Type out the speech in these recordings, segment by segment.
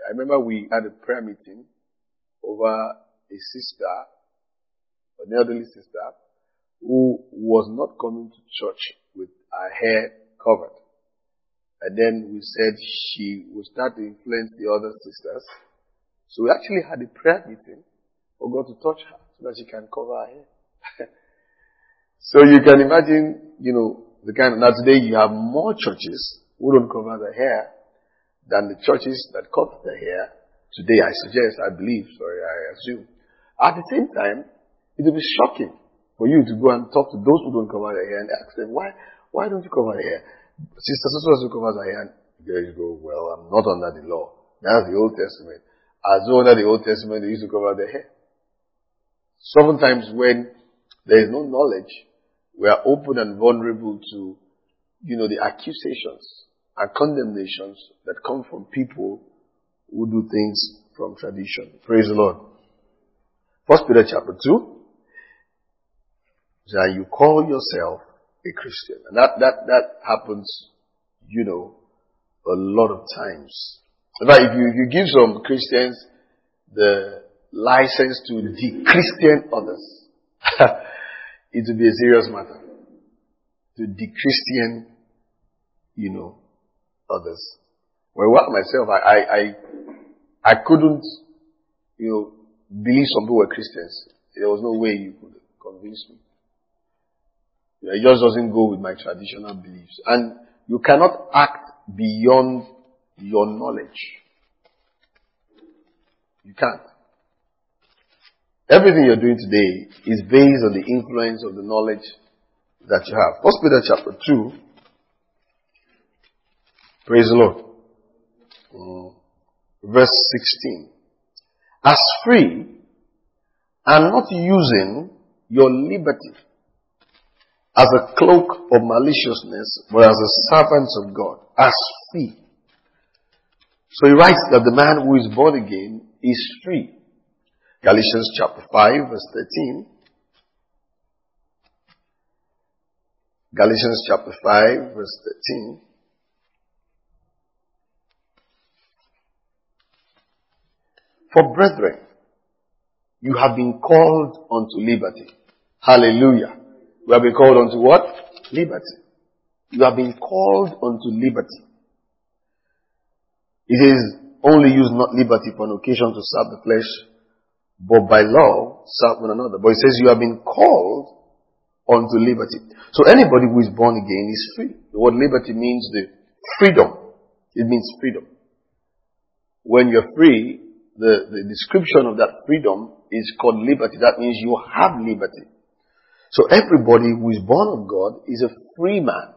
I remember we had a prayer meeting over a sister, an elderly sister, who was not coming to church with her hair covered. And then we said she would start to influence the other sisters. So we actually had a prayer meeting for God to touch her so that she can cover her hair. So you can imagine, the kind of, now today you have more churches who don't cover their hair than the churches that cut their hair. Today, I assume. At the same time, it will be shocking for you to go and talk to those who don't cover their hair and ask them, why don't you cover their hair? Sister so covers her hair, and there you go, well, I'm not under the law. That's the Old Testament. As though under the Old Testament, they used to cover their hair. Sometimes when there is no knowledge, we are open and vulnerable to, the accusations and condemnations that come from people who do things from tradition. Praise the Lord. 1 Peter chapter 2. That you call yourself a Christian. And that happens, a lot of times. In fact, if you give some Christians the license to de-Christian others, it will be a serious matter. To de-Christian, others. Well, myself, I couldn't, believe some people were Christians. There was no way you could convince me. It just doesn't go with my traditional beliefs. And you cannot act beyond your knowledge. You can't. Everything you're doing today is based on the influence of the knowledge that you have. 1 Peter chapter 2. Praise the Lord. Verse 16. As free, and not using your liberty as a cloak of maliciousness, but as a servant of God, as free. So he writes that the man who is born again is free. Galatians chapter 5 verse 13. Galatians chapter 5 verse 13. For brethren, you have been called unto liberty. Hallelujah. We have been called unto what? Liberty. You have been called unto liberty. It is only use not liberty for an occasion to serve the flesh, but by law serve one another. But it says you have been called unto liberty. So anybody who is born again is free. The word liberty means the freedom. It means freedom. When you're free, the description of that freedom is called liberty. That means you have liberty. So everybody who is born of God is a free man.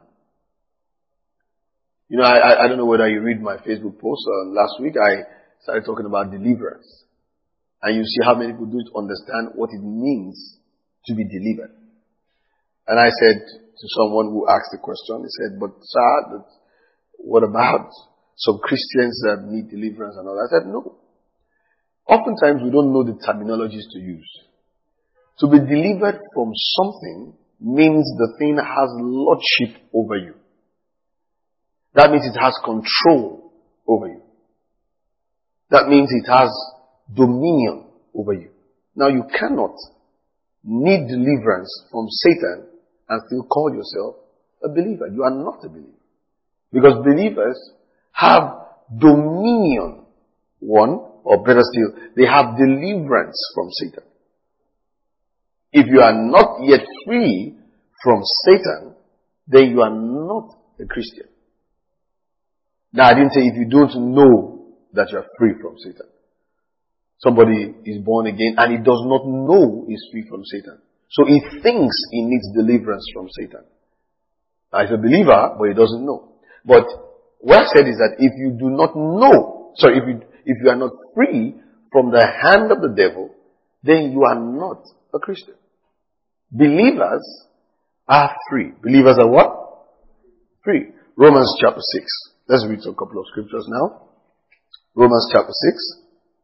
I don't know whether you read my Facebook post. Last week I started talking about deliverance. And you see how many people don't understand what it means to be delivered. And I said to someone who asked the question, he said, but sir, what about some Christians that need deliverance and all that? I said, no. Oftentimes we don't know the terminologies to use. To be delivered from something means the thing has lordship over you. That means it has control over you. That means it has dominion over you. Now you cannot need deliverance from Satan and still call yourself a believer. You are not a believer. Because believers have dominion, or better still, they have deliverance from Satan. If you are not yet free from Satan, then you are not a Christian. Now, I didn't say if you don't know that you are free from Satan. Somebody is born again and he does not know he's free from Satan. So he thinks he needs deliverance from Satan. Now, he's a believer, but he doesn't know. But what I said is that if you do not know, if you are not free from the hand of the devil, then you are not a Christian. Believers are free. Believers are what? Free. Romans chapter 6. Let's read a couple of scriptures now. Romans chapter 6.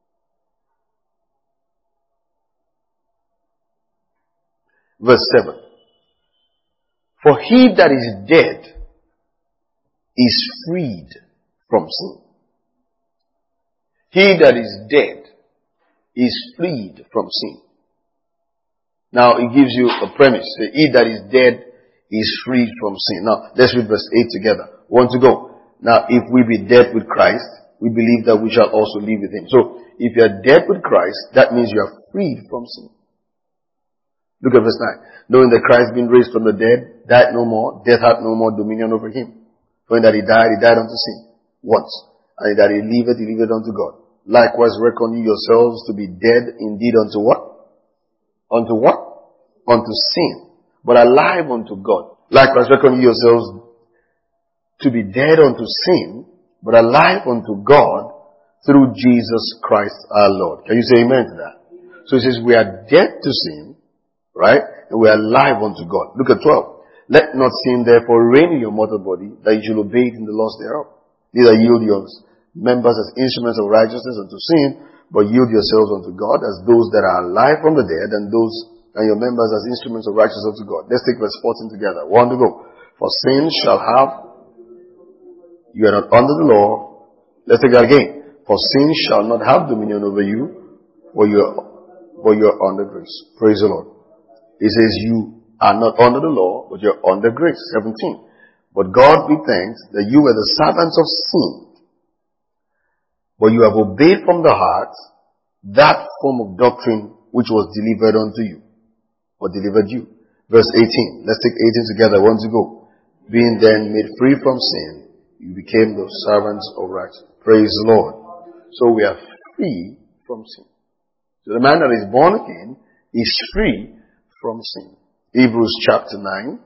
Verse 7. For he that is dead is freed from sin. He that is dead is freed from sin. Now it gives you a premise. He that is dead is freed from sin. Now let's read verse 8 together. Want to go? Now if we be dead with Christ, we believe that we shall also live with him. So if you are dead with Christ, that means you are freed from sin. Look at verse 9. Knowing that Christ being raised from the dead, died no more, death had no more dominion over him. Knowing that he died unto sin once. And that he liveth unto God. Likewise reckon ye yourselves to be dead indeed unto what? Unto what? Unto sin. But alive unto God. Likewise reckon ye yourselves to be dead unto sin, but alive unto God through Jesus Christ our Lord. Can you say amen to that? So it says we are dead to sin, right? And we are alive unto God. Look at 12. Let not sin therefore reign in your mortal body, that you should obey it in the lust thereof. Neither yield your members as instruments of righteousness unto sin, but yield yourselves unto God as those that are alive from the dead, and your members as instruments of righteousness unto God. Let's take verse 14 together. One to go. For sin shall have, you are not under the law. Let's take that again. For sin shall not have dominion over you, but you are under grace. Praise the Lord. It says you are not under the law, but you're under grace. 17. But God be thanked that you were the servants of sin, but you have obeyed from the heart that form of doctrine which was delivered unto you, or delivered you. Verse 18. Let's take 18 together. One to go. Being then made free from sin, you became the servants of righteousness. Praise the Lord. So we are free from sin. So the man that is born again is free from sin. Hebrews chapter 9.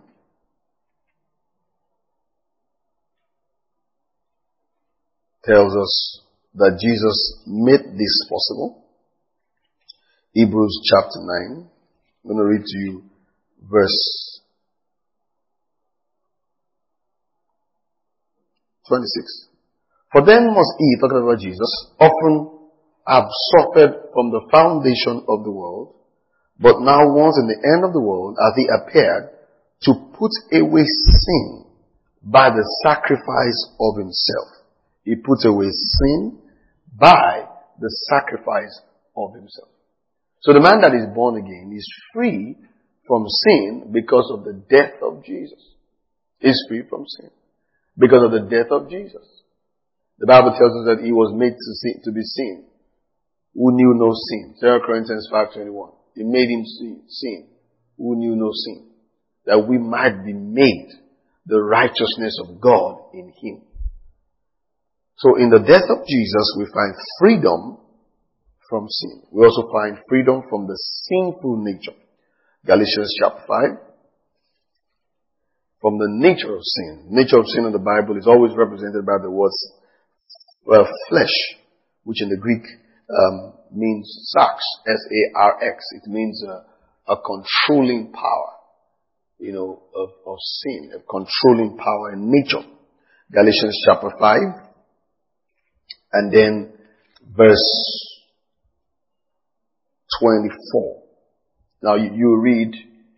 Tells us that Jesus made this possible. Hebrews chapter 9. I'm going to read to you verse 26. For then must he, talking about Jesus, often have suffered from the foundation of the world, but now once in the end of the world hath he appeared to put away sin by the sacrifice of himself. He put away sin by the sacrifice of himself. So the man that is born again is free from sin because of the death of Jesus. He's free from sin because of the death of Jesus. The Bible tells us that he was made to be sin who knew no sin. 2 Corinthians 5:21. He made him sin who knew no sin, that we might be made the righteousness of God in him. So in the death of Jesus, we find freedom from sin. We also find freedom from the sinful nature. Galatians chapter 5. From the nature of sin. Nature of sin in the Bible is always represented by the words flesh, which in the Greek means sarx, S-A-R-X. It means a controlling power, of sin, a controlling power in nature. Galatians chapter 5. And then verse 24. Now you read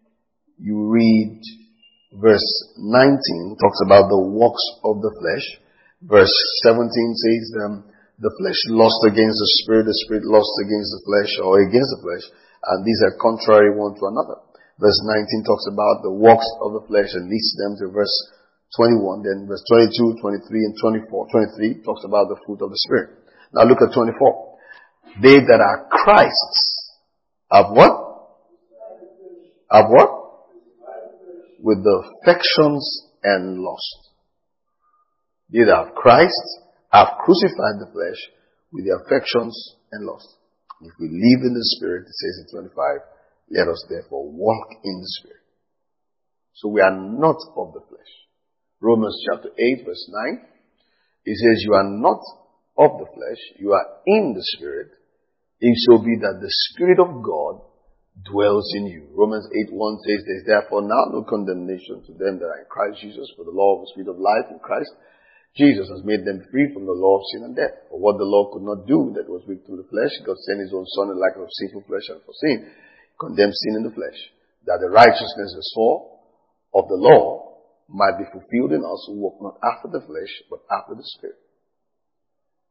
verse 19 talks about the works of the flesh. Verse 17 says the flesh lust against the spirit lust against the flesh or against the flesh, and these are contrary one to another. Verse 19 talks about the works of the flesh and leads them to verse 21. Then verse 22, 23, and 23 talks about the fruit of the Spirit. Now look at 24. They that are Christ's have what? Have what? With the affections and lust. They that have Christ have crucified the flesh with the affections and lust. If we live in the Spirit, it says in 25, let us therefore walk in the Spirit. So we are not of the flesh. Romans chapter 8 verse 9. It says you are not of the flesh, you are in the Spirit, if so be that the Spirit of God dwells in you. Romans 8:1 says there is therefore now no condemnation to them that are in Christ Jesus, for the law of the Spirit of life in Christ Jesus has made them free from the law of sin and death. For what the law could not do, that was weak through the flesh, God sent his own Son in the likeness of sinful flesh, and for sin, condemned sin in the flesh, that the righteousness of the law might be fulfilled in us who walk not after the flesh, but after the Spirit.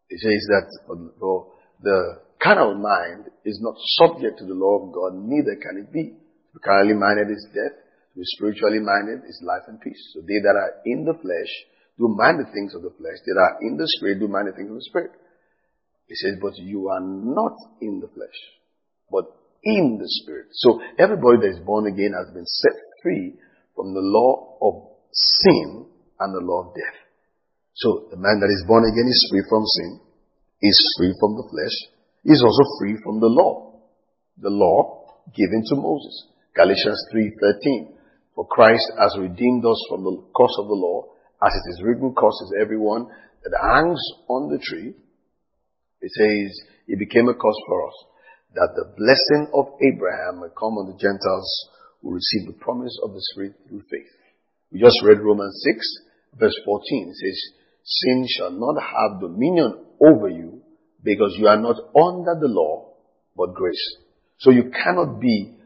It says that for the carnal mind is not subject to the law of God, neither can it be. To be carnally minded is death, to be spiritually minded is life and peace. So they that are in the flesh do mind the things of the flesh. They that are in the spirit do mind the things of the spirit. It says, but you are not in the flesh, but in the spirit. So everybody that is born again has been set free from the law of sin and the law of death. So the man that is born again is free from sin, is free from the flesh, is also free from the law given to Moses. Galatians 3:13. For Christ has redeemed us from the curse of the law, as it is written, cursed is everyone that hangs on the tree. It says, it became a curse for us, that the blessing of Abraham may come on the Gentiles who receive the promise of the Spirit through faith. We just read Romans 6, verse 14. It says, sin shall not have dominion over you, because you are not under the law, but grace. So you cannot be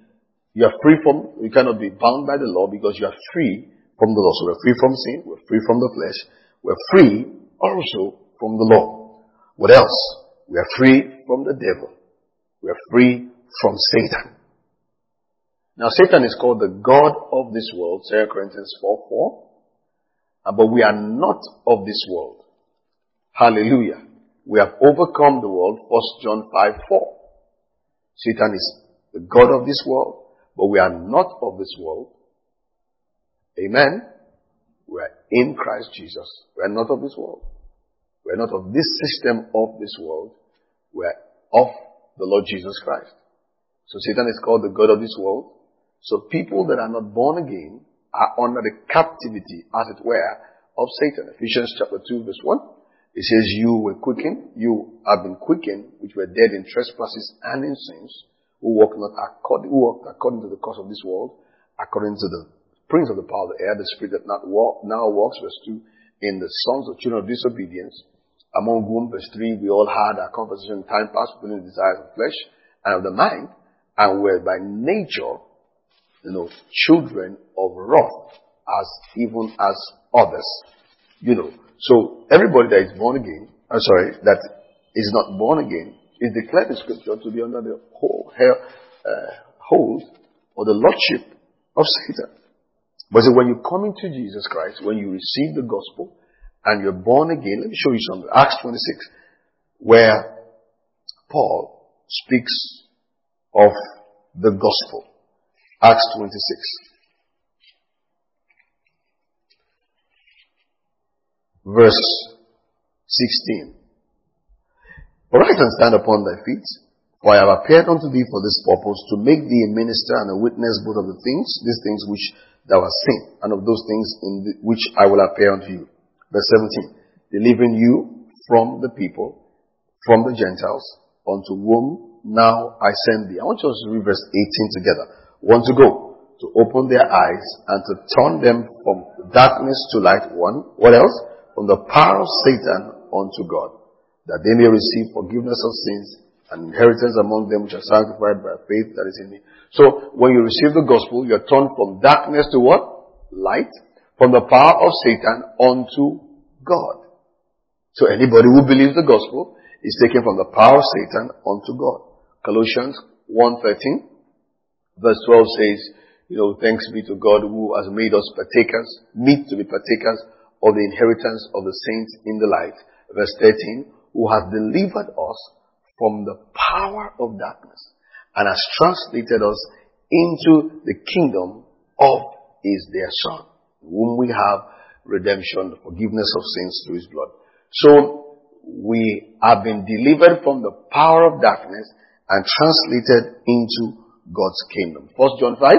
bound by the law, because you are free from the law. So we're free from sin, we're free from the flesh, we're free also from the law. What else? We are free from the devil. We are free from Satan. Now Satan is called the God of this world, 2 Corinthians 4:4. But we are not of this world. Hallelujah. We have overcome the world, 1 John 5:4. Satan is the God of this world, but we are not of this world. Amen. We are in Christ Jesus. We are not of this world. We are not of this system of this world. We are of the Lord Jesus Christ. So Satan is called the God of this world. So people that are not born again are under the captivity, as it were, of Satan. Ephesians chapter 2 verse 1. It says, you have been quickened, which were dead in trespasses and in sins, who walk according to the course of this world, according to the prince of the power of the air, the spirit that now walks, verse 2, in the sons of children of disobedience, among whom, verse 3, we all had our conversation in time past, fulfilling the desires of the flesh and of the mind, and were by nature, children of wrath, even as others. So everybody that is born again, that is not born again, is declared in Scripture to be under the hold or the lordship of Satan. But so when you come into Jesus Christ, when you receive the gospel and you're born again, let me show you something. Acts 26, where Paul speaks of the gospel. Acts 26. Verse 16. Arise and stand upon thy feet, for I have appeared unto thee for this purpose, to make thee a minister and a witness both of these things which thou hast seen, and of those things which I will appear unto you. Verse 17. Delivering you from the people, from the Gentiles, unto whom now I send thee. I want you to read verse 18 together. Want to go to open their eyes and to turn them from darkness to light. One. What else? From the power of Satan unto God, that they may receive forgiveness of sins and inheritance among them which are sanctified by faith that is in me. So when you receive the gospel, you are turned from darkness to what? Light. From the power of Satan unto God. So anybody who believes the gospel is taken from the power of Satan unto God. Colossians 1:13 verse 12 says, thanks be to God who has made us meet to be partakers of the inheritance of the saints in the light. Verse 13, who has delivered us from the power of darkness and has translated us into the kingdom of his dear Son, in whom we have redemption, the forgiveness of sins through his blood. So we have been delivered from the power of darkness and translated into God's kingdom. 1 John 5.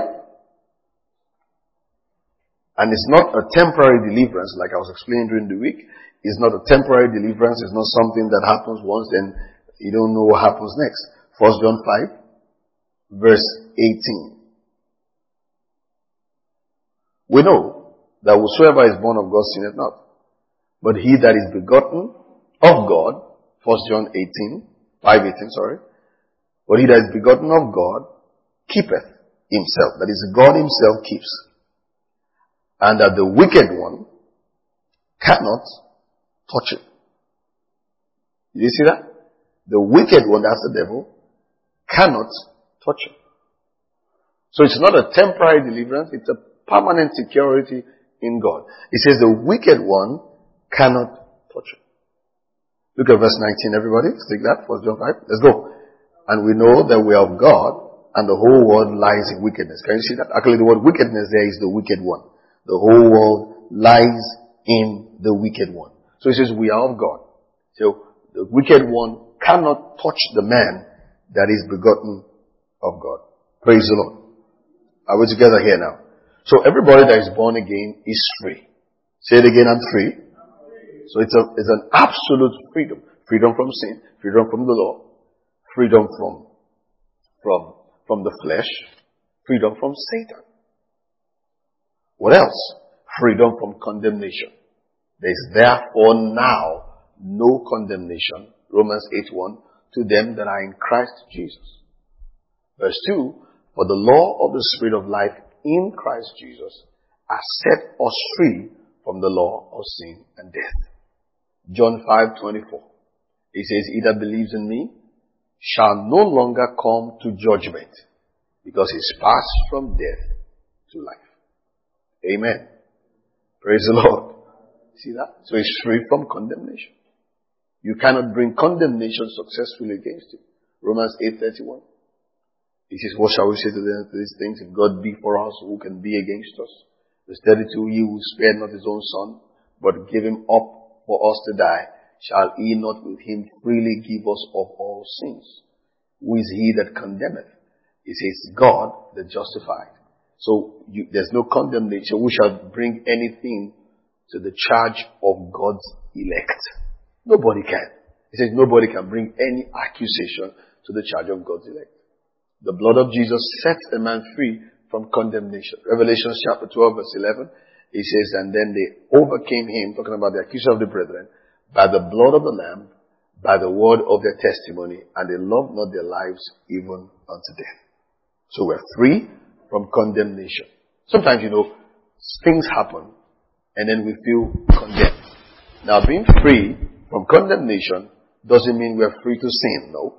And it's not a temporary deliverance, like I was explaining during the week. It's not a temporary deliverance. It's not something that happens once, then you don't know what happens next. 1 John 5, verse 18. We know that whosoever is born of God sinneth not. But he that is begotten of God, 1 John 5:18, But he that is begotten of God keepeth himself. That is, God himself keeps. And that the wicked one cannot touch it. Did you see that? The wicked one, that's the devil, cannot touch you. So it's not a temporary deliverance, it's a permanent security in God. It says the wicked one cannot touch you. Look at verse 19, everybody. Let's take that. 1 John 5. Let's go. And we know that we are of God, and the whole world lies in wickedness. Can you see that? Actually, the word wickedness there is the wicked one. The whole world lies in the wicked one. So it says we are of God. So the wicked one cannot touch the man that is begotten of God. Praise the Lord. Are we together here now? So everybody that is born again is free. Say it again, I'm free. So it's an absolute freedom. Freedom from sin, freedom from the law, freedom from the flesh, freedom from Satan. What else? Freedom from condemnation. There is therefore now no condemnation, Romans 8:1, to them that are in Christ Jesus. Verse 2, for the law of the Spirit of life in Christ Jesus has set us free from the law of sin and death. John 5:24. It says, he that believes in me shall no longer come to judgment, because he's passed from death to life. Amen. Praise the Lord. See that? So he's free from condemnation. You cannot bring condemnation successfully against him. Romans 8:31. He says, what shall we say to these things? If God be for us, who can be against us? Verse 32, he who spared not his own son, but gave him up for us to die, shall he not with him freely give us of all sins? Who is he that condemneth? It says, God that justified. So there's no condemnation. Who shall bring anything to the charge of God's elect? Nobody can. It says nobody can bring any accusation to the charge of God's elect. The blood of Jesus sets a man free from condemnation. Revelation chapter 12 verse 11, it says, and then they overcame him, talking about the accuser of the brethren, by the blood of the Lamb, by the word of their testimony, and they loved not their lives even unto death. So we're free from condemnation. Sometimes, things happen and then we feel condemned. Now, being free from condemnation doesn't mean we're free to sin, no.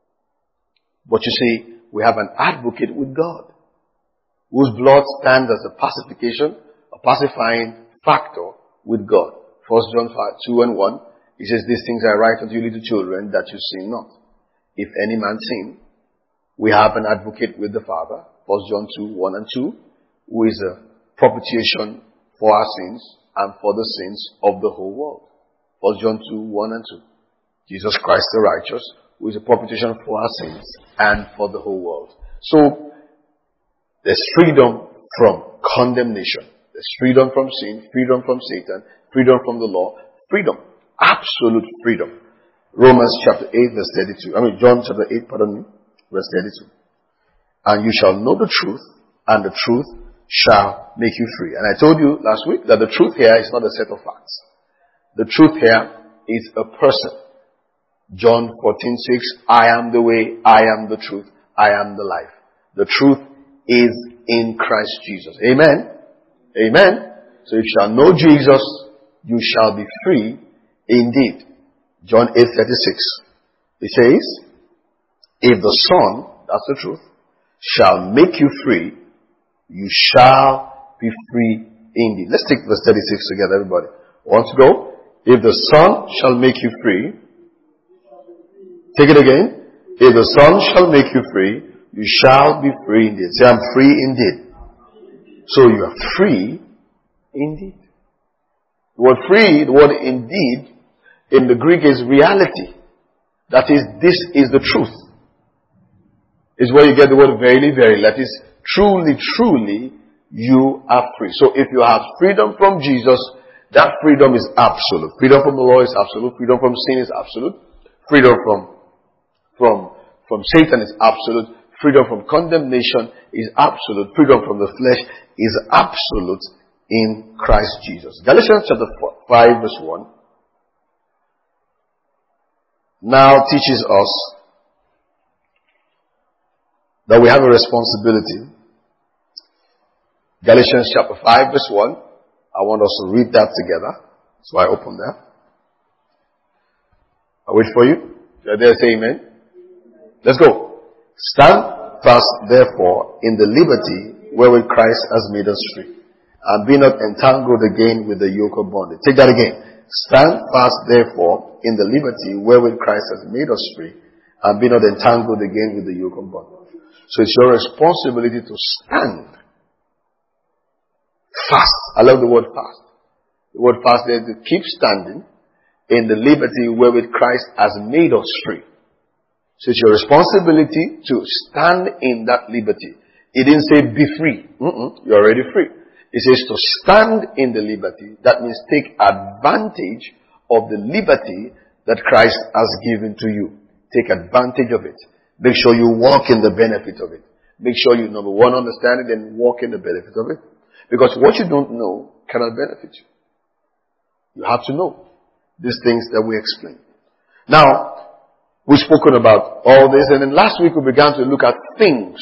But you see, we have an advocate with God, whose blood stands as a pacification, a pacifying factor with God. 1 John 2:1, it says, these things I write unto you little children, that you sin not. If any man sin, we have an advocate with the Father, 1 John 2:1 and 2, who is a propitiation for our sins and for the sins of the whole world. 1 John 2:1 and 2. Jesus Christ the righteous, who is a propitiation for our sins and for the whole world. So, there's freedom from condemnation. There's freedom from sin, freedom from Satan, freedom from the law, freedom. Absolute freedom. Romans chapter 8 verse 32. John chapter 8, verse 32. And you shall know the truth, and the truth shall make you free. And I told you last week that the truth here is not a set of facts. The truth here is a person. John 14:6, I am the way, I am the truth, I am the life. The truth is in Christ Jesus. Amen? Amen? So if you shall know Jesus, you shall be free indeed. John 8:36. It says, if the Son, that's the truth, shall make you free, you shall be free indeed. Let's take verse 36 together, everybody. Want to go? If the Son shall make you free, take it again. If the Son shall make you free, you shall be free indeed. Say, I'm free indeed. So you are free indeed. The word free, the word indeed, in the Greek is reality. That is, this is the truth. Is where you get the word verily, verily. That is, truly, truly, you are free. So if you have freedom from Jesus, that freedom is absolute. Freedom from the law is absolute. Freedom from sin is absolute. Freedom from Satan is absolute. Freedom from condemnation is absolute. Freedom from the flesh is absolute in Christ Jesus. Galatians chapter 5 verse 1 now teaches us that we have a responsibility. Galatians chapter 5 verse 1. I want us to read that together. So I open there. I'll wait for you. If you're there, say amen. Let's go. Stand fast, therefore, in the liberty wherewith Christ has made us free, and be not entangled again with the yoke of bondage. Take that again. Stand fast, therefore, in the liberty wherewith Christ has made us free, and be not entangled again with the yoke of bondage. So it's your responsibility to stand fast. I love the word fast. The word fast is to keep standing in the liberty wherewith Christ has made us free. So it's your responsibility to stand in that liberty. It didn't say be free. You're already free. It says to stand in the liberty. That means take advantage of the liberty that Christ has given to you. Take advantage of it. Make sure you walk in the benefit of it. Make sure you, number one, understand it and walk in the benefit of it. Because what you don't know cannot benefit you. You have to know these things that we explained. Now, we've spoken about all this, and then last week we began to look at things.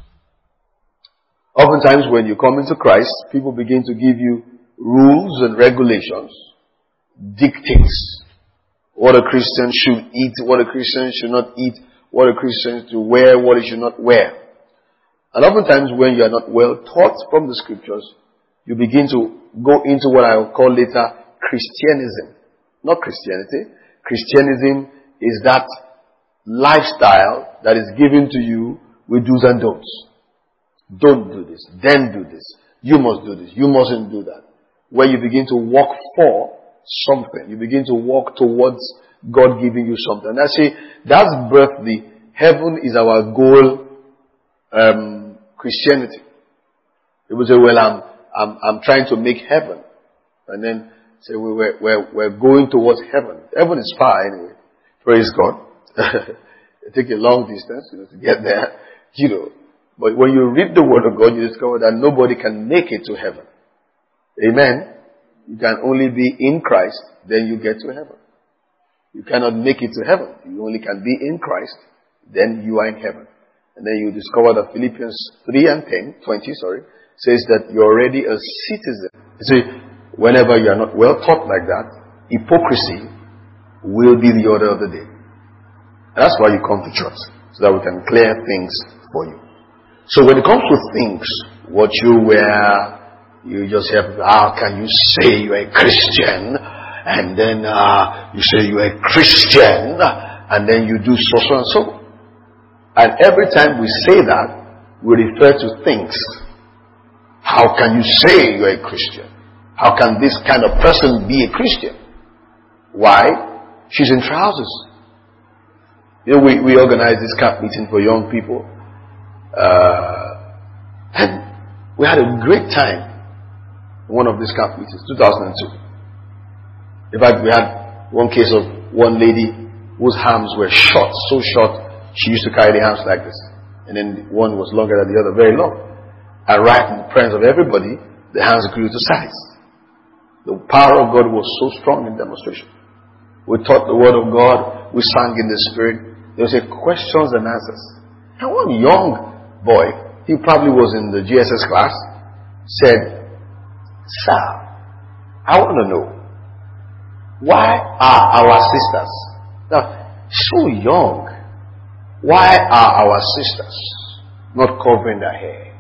Oftentimes when you come into Christ, people begin to give you rules and regulations, dictates. What a Christian should eat, what a Christian should not eat, what a Christian should wear, what he should not wear. And oftentimes when you are not well taught from the scriptures, you begin to go into what I will call later Christianism. Not Christianity. Christianism is that lifestyle that is given to you with do's and don'ts. Don't do this. Then do this. You must do this. You mustn't do that. Where you begin to walk for something. You begin to walk towards God giving you something. And I say, that's birth. The heaven is our goal. Christianity. People say, well, I'm trying to make heaven. And then say, we're going towards heaven. Heaven is far anyway. Praise God. It takes a long distance, to get there, But when you read the word of God, you discover that nobody can make it to heaven. Amen. You can only be in Christ, then you get to heaven. You cannot make it to heaven. You only can be in Christ, then you are in heaven. And then you discover that Philippians 3:20 says that you're already a citizen. See, whenever you are not well taught like that, hypocrisy will be the order of the day. And that's why you come to church, so that we can clear things for you. So when it comes to things, what you wear, you just have, how can you say you're a Christian, and then you say you're a Christian, and then you do so and so. And every time we say that, we refer to things. How can you say you're a Christian? How can this kind of person be a Christian? Why? She's in trousers. We organized this camp meeting for young people. And we had a great time in one of these camp meetings, 2002. In fact, we had one case of one lady whose arms were short, so short, she used to carry the arms like this. And then one was longer than the other, very long. And right in the presence of everybody, the hands grew to size. The power of God was so strong in demonstration. We taught the word of God, we sang in the spirit. There was questions and answers. And one young boy, he probably was in the GSS class, said, "Sir, I want to know, why are our sisters," now, so young, why are our sisters not covering their hair?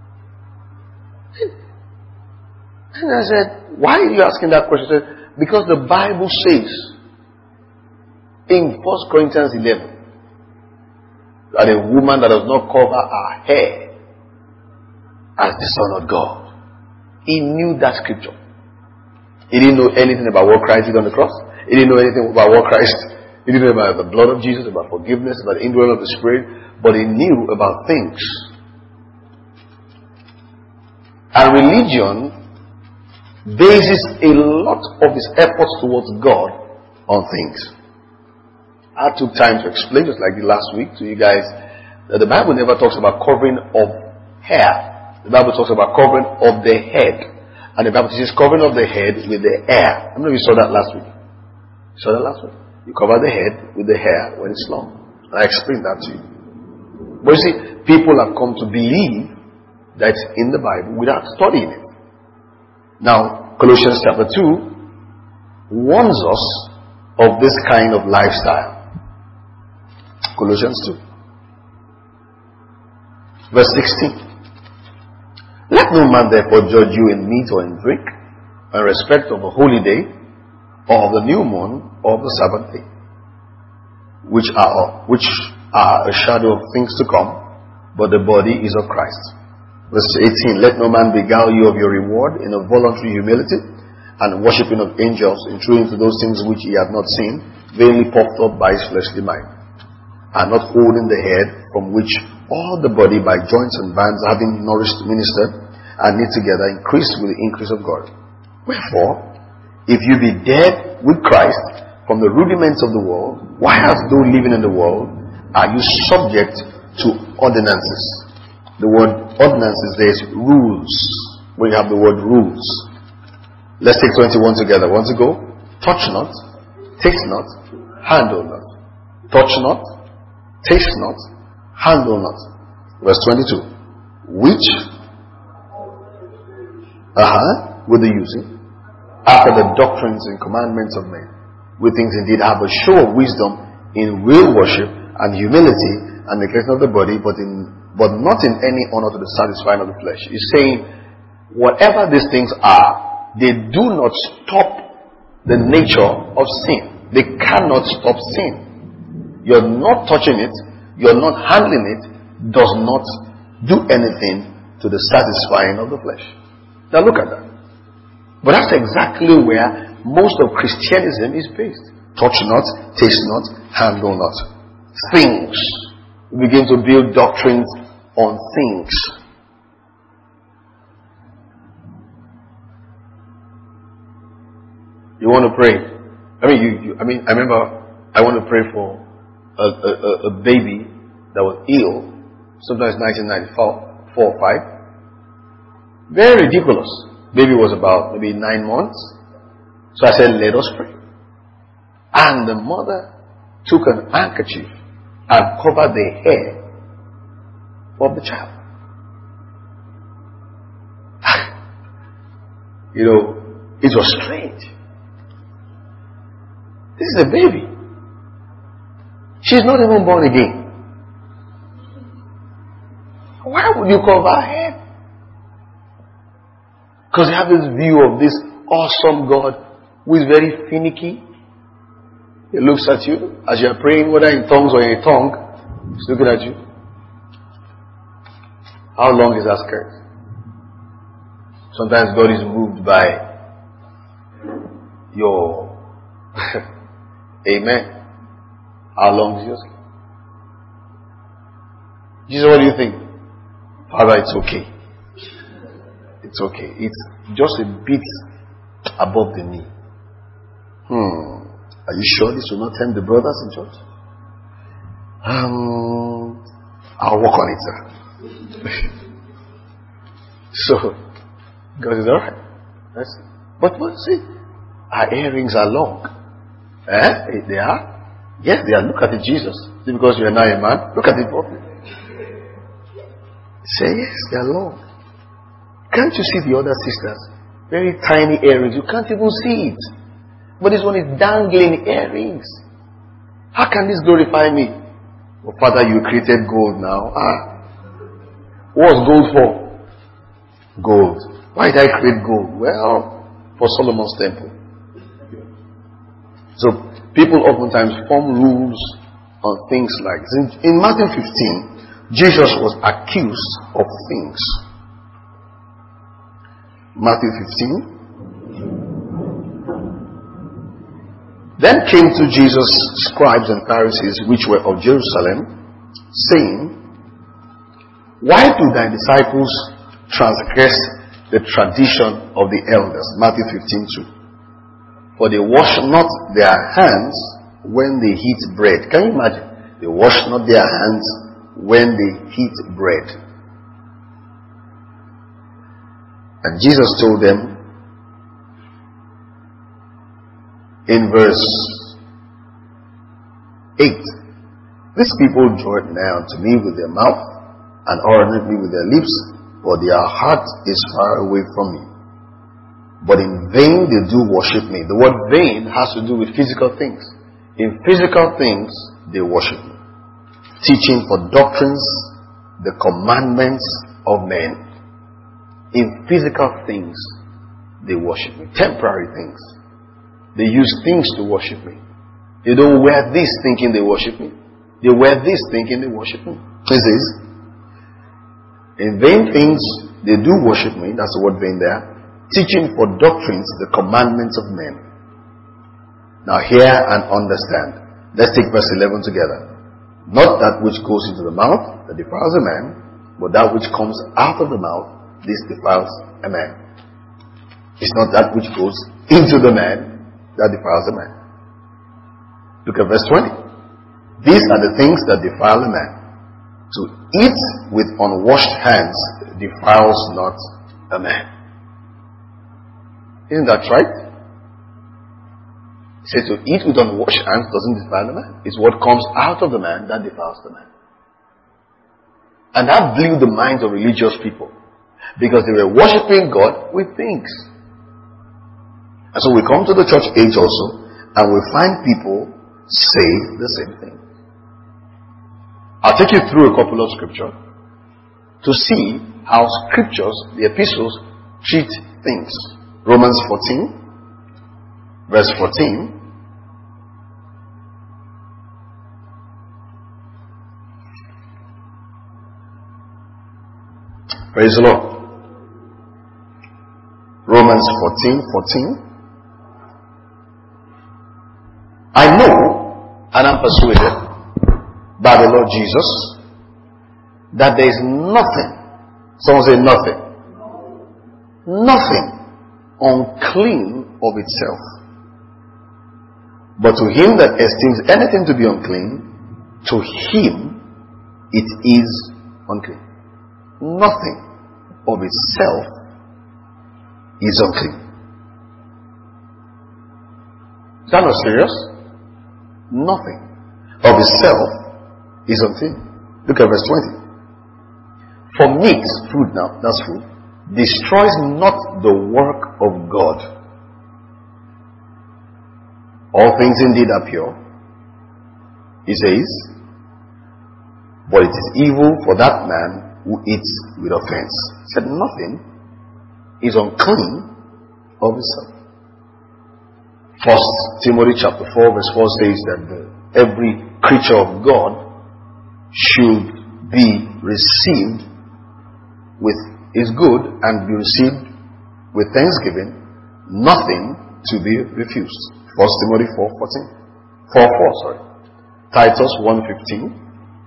And I said, why are you asking that question? He said, because the Bible says in 1 Corinthians 11 that a woman that does not cover her hair as the Son of God. He knew that scripture. He didn't know anything about what Christ did on the cross. He didn't know anything about what Christ, he didn't know about the blood of Jesus, about forgiveness, about the indwelling of the Spirit, but he knew about things. And religion bases a lot of his efforts towards God on things. I took time to explain, just like the last week, to you guys, that the Bible never talks about covering of hair. The Bible talks about covering of the head. And the Bible says covering of the head with the hair. I don't know if you saw that last week. You saw that last week? You cover the head with the hair when it's long. I explained that to you. But you see, people have come to believe that it's in the Bible without studying it. Now, Colossians chapter 2 warns us of this kind of lifestyle. Colossians 2. Verse 16. Let no man therefore judge you in meat or in drink, in respect of a holy day, or of the new moon, or of the Sabbath day, which are a shadow of things to come, but the body is of Christ. Verse 18. Let no man beguile you of your reward in a voluntary humility, and worshipping of angels, intruding to those things which he hath not seen, vainly puffed up by his fleshly mind, and not holding the head, from which all the body by joints and bands, having nourished, ministered, and knit together, increased with the increase of God. Wherefore, if you be dead with Christ from the rudiments of the world, why as though living in the world are you subject to ordinances? The word ordinances there is rules. When you have the word rules. Let's take 21 together. Want to go? Touch not, taste not, handle not. Touch not, taste not, handle not. Verse 22. Which with the using after the doctrines and commandments of men, with things indeed have a show of wisdom in real worship and humility and neglecting of the body, but not in any honor to the satisfying of the flesh. He's saying whatever these things are, they do not stop the nature of sin. They cannot stop sin. You're not touching it, you're not handling it, does not do anything to the satisfying of the flesh. Now look at that. But that's exactly where most of Christianism is based. Touch not, taste not, handle not. Things. We begin to build doctrines on things. You want to pray? I remember I want to pray for a baby that was ill, sometimes 1994, 4 or 5. Very ridiculous. Baby was about maybe 9 months. So I said, let us pray. And the mother took an handkerchief and covered the hair of the child. It was strange. This is a baby. She's not even born again. Why would you cover her head? Because you have this view of this awesome God who is very finicky. He looks at you as you are praying, whether in tongues or in a tongue. He's looking at you. How long is that skirt? Sometimes God is moved by your amen. How long is your skirt? Jesus, what do you think? Father, it's okay. It's okay. It's just a bit above the knee. Are you sure this will not tempt the brothers in church? I'll work on it, sir. So, God is alright. But see, our earrings are long. They are? Yes, they are. Look at it, Jesus. See, because you are now a man, look at it properly. Say yes, they are long. Can't you see the other sisters? Very tiny earrings. You can't even see it. But this one is dangling earrings. How can this glorify me? Well, Father, you created gold now. What's gold for? Gold. Why did I create gold? Well, for Solomon's temple. So, people oftentimes form rules on things like this. In Matthew 15, Jesus was accused of things. Matthew 15. Then came to Jesus scribes and Pharisees which were of Jerusalem, saying, why do thy disciples transgress the tradition of the elders? Matthew 15:2. For they wash not their hands when they eat bread. Can you imagine? They wash not their hands when they eat bread. And Jesus told them in verse 8, these people draw nigh unto me with their mouth and honor me with their lips, but their heart is far away from me. but in vain they do worship me. The word vain has to do with physical things. In physical things, they worship me. Teaching for doctrines, the commandments of men. In physical things, they worship me. Temporary things. They use things to worship me. They don't wear this thinking they worship me. They wear this thinking they worship me. It says, in vain things, they do worship me. That's the word vain there. Teaching for doctrines, the commandments of men. Now hear and understand. Let's take verse 11 together. Not that which goes into the mouth that defiles a man, but that which comes out of the mouth, this defiles a man. It's not that which goes into the man that defiles a man. Look at verse 20. These are the things that defile a man. To eat with unwashed hands defiles not a man. Isn't that right? It says to eat with unwashed hands doesn't defile a man. It's what comes out of the man that defiles the man. And that blew the minds of religious people. Because they were worshipping God with things. And so we come to the church age also, and we find people say the same thing. I'll take you through a couple of scriptures to see how scriptures, the epistles, treat things. Romans 14, verse 14. Praise the Lord. Romans 14:14. I know and am persuaded by the Lord Jesus that there is nothing, someone say nothing, nothing unclean of itself. But to him that esteems anything to be unclean, to him it is unclean. Nothing of itself is unclean. Is that not serious? Nothing of itself is unclean. Look at verse 20. For meat, food now, that's food, destroys not the work of God. All things indeed are pure, he says, but it is evil for that man who eats with offense. He said nothing is unclean of itself. 1 Timothy chapter 4 verse 4 says that every creature of God should be received with is good and be received with thanksgiving, nothing to be refused. 1 Timothy 4:4. Titus 1:15.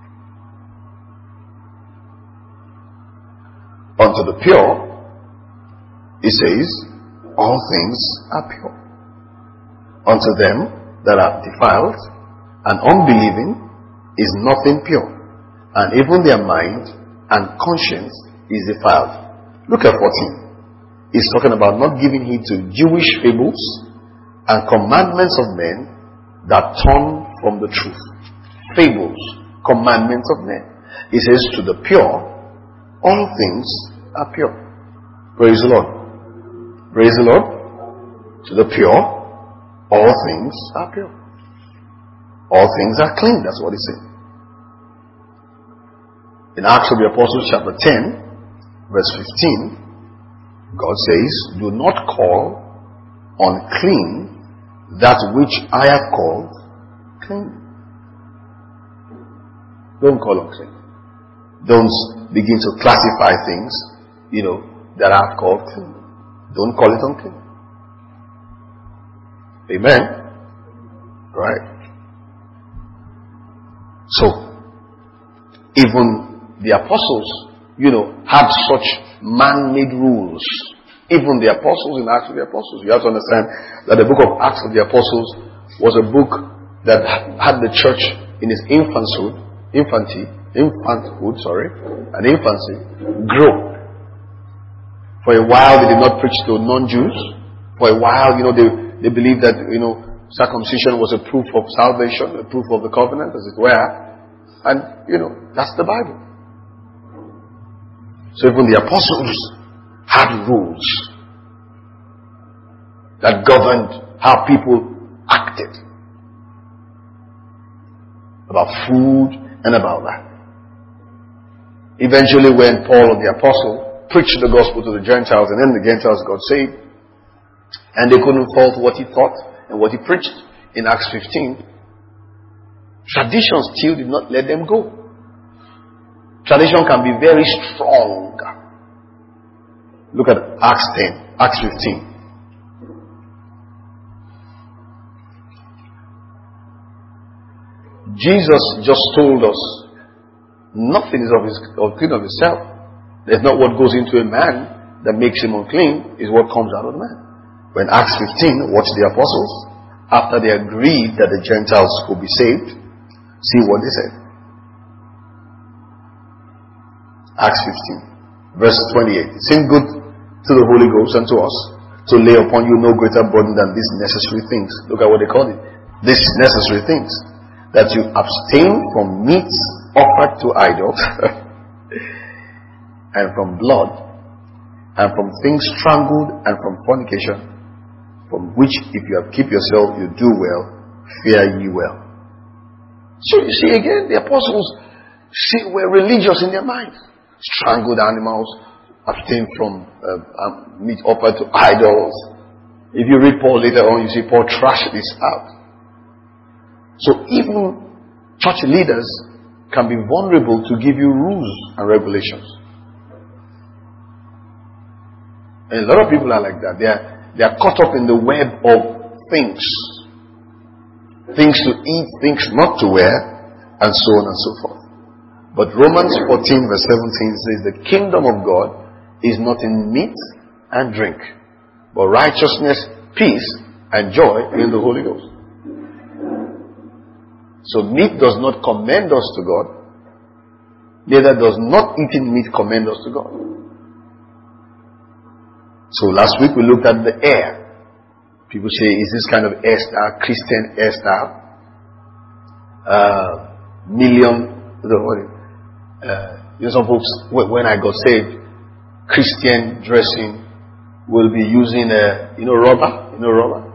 Unto the pure, he says, all things are pure. Unto them that are defiled and unbelieving is nothing pure, and even their mind and conscience is defiled. Look at 14. He's talking about not giving heed to Jewish fables and commandments of men that turn from the truth. Fables, commandments of men. He says to the pure, all things are pure. Praise the Lord. Praise the Lord. To the pure, all things are pure. All things are clean. That's what he said. In Acts of the Apostles chapter 10, verse 15, God says, do not call unclean that which I have called clean. Don't call unclean. Don't begin to classify things, that I have called clean. Don't call it unclean. Amen. Right. So, even the apostles, had such man-made rules. Even the apostles in Acts of the Apostles. You have to understand that the book of Acts of the Apostles was a book that had the church in its infancy grow. For a while they did not preach to non-Jews. For a while, they believed that, circumcision was a proof of salvation, a proof of the covenant, as it were. And, that's the Bible. So even the apostles had rules. that governed how people acted. About food and about that. Eventually when Paul the apostle preached the gospel to the Gentiles, and then the Gentiles got saved, and they couldn't fault what he taught and what he preached in Acts 15, tradition still did not let them go. Tradition can be very strong. Look at Acts 10, Acts 15. Jesus just told us nothing is clean of itself. There's not what goes into a man that makes him unclean, is what comes out of the man. When Acts 15, watch the apostles, after they agreed that the Gentiles could be saved, see what they said. Acts 15, verse 28. It seemed good to the Holy Ghost and to us to lay upon you no greater burden than these necessary things. Look at what they call it. These necessary things. That you abstain from meats offered to idols, and from blood, and from things strangled, and from fornication, from which if you have kept yourself, you do well, fare ye well. So you see again, the apostles were religious in their minds. Strangled animals, abstain from meat offered to idols. If you read Paul later on, you see Paul trash this out. So even church leaders can be vulnerable to give you rules and regulations. And a lot of people are like that. They are caught up in the web of things. Things to eat, things not to wear, and so on and so forth. But Romans 14 verse 17 says the kingdom of God is not in meat and drink, but righteousness, peace, and joy in the Holy Ghost. So meat does not commend us to God. Neither does not eating meat commend us to God. So last week we looked at the air. People say, is this kind of hairstyle Christian hairstyle? Some folks, when I got saved, Christian dressing will be using rubber. Rubber.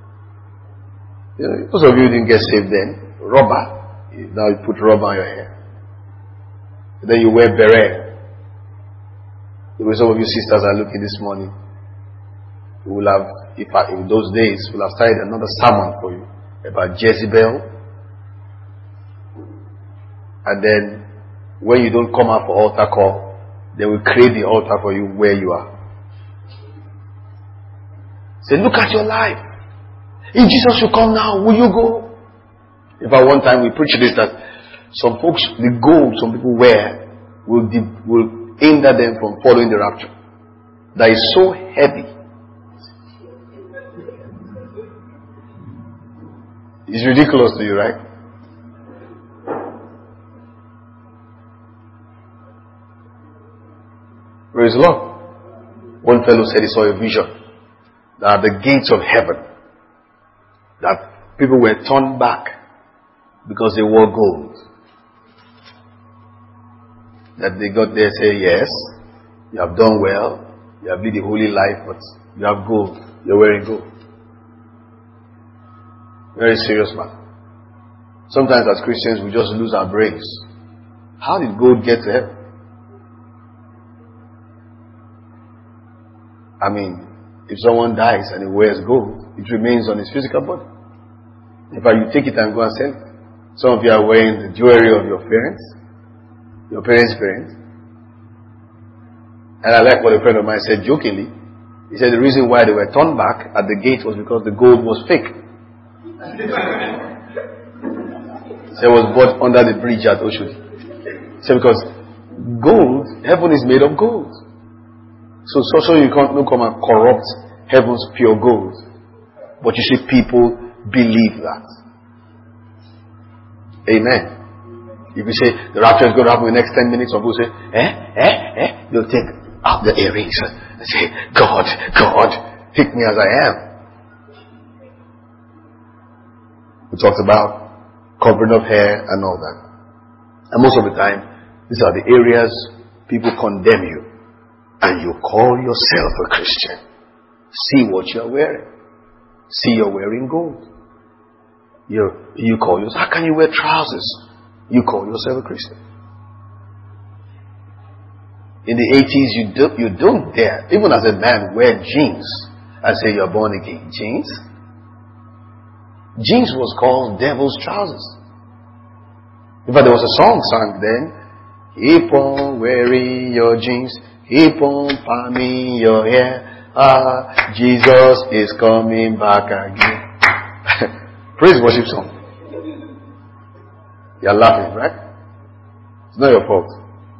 Most of you didn't get saved then. Rubber. Now you put rubber on your hair. And then you wear beret. The way some of you sisters are looking this morning, we will have, in those days, we'll have started another sermon for you about Jezebel. And then, when you don't come out for altar call, they will create the altar for you where you are. Say, look at your life. If Jesus should come now, will you go? In fact, one time we preached this, that some folks, the gold some people wear will hinder them from following the rapture. That is so heavy. It's ridiculous to you, right? Praise the Lord. One fellow said he saw a vision that at the gates of heaven, that people were turned back because they wore gold. That they got there and say, yes, you have done well, you have lived a holy life, but you have gold, you're wearing gold. Very serious matter. Sometimes as Christians we just lose our brains. How did gold get to heaven? I mean, if someone dies and he wears gold, it remains on his physical body. In fact, you take it and go and sell it. Some of you are wearing the jewelry of your parents' parents. And I like what a friend of mine said jokingly. He said the reason why they were turned back at the gate was because the gold was fake. So it was bought under the bridge at Oshodi. So because gold, heaven is made of gold. So you can't come and corrupt heaven's pure gold. But you see, people believe that. Amen. If you say the rapture is going to happen in the next 10 minutes, some people say, they'll take out the earrings and say, God, take me as I am. We talked about covering of hair and all that. And most of the time, these are the areas people condemn you. And you call yourself a Christian. See what you're wearing. See, you're wearing gold. You call yourself, how can you wear trousers? You call yourself a Christian. In the 80s, you don't dare, even as a man, wear jeans and say you're born again. Jeans? Jeans was called devil's trousers. In fact, there was a song sung then. Keep on wearing your jeans. Keep on palming your hair. Jesus is coming back again. Praise worship song. You're laughing, right? It's not your fault.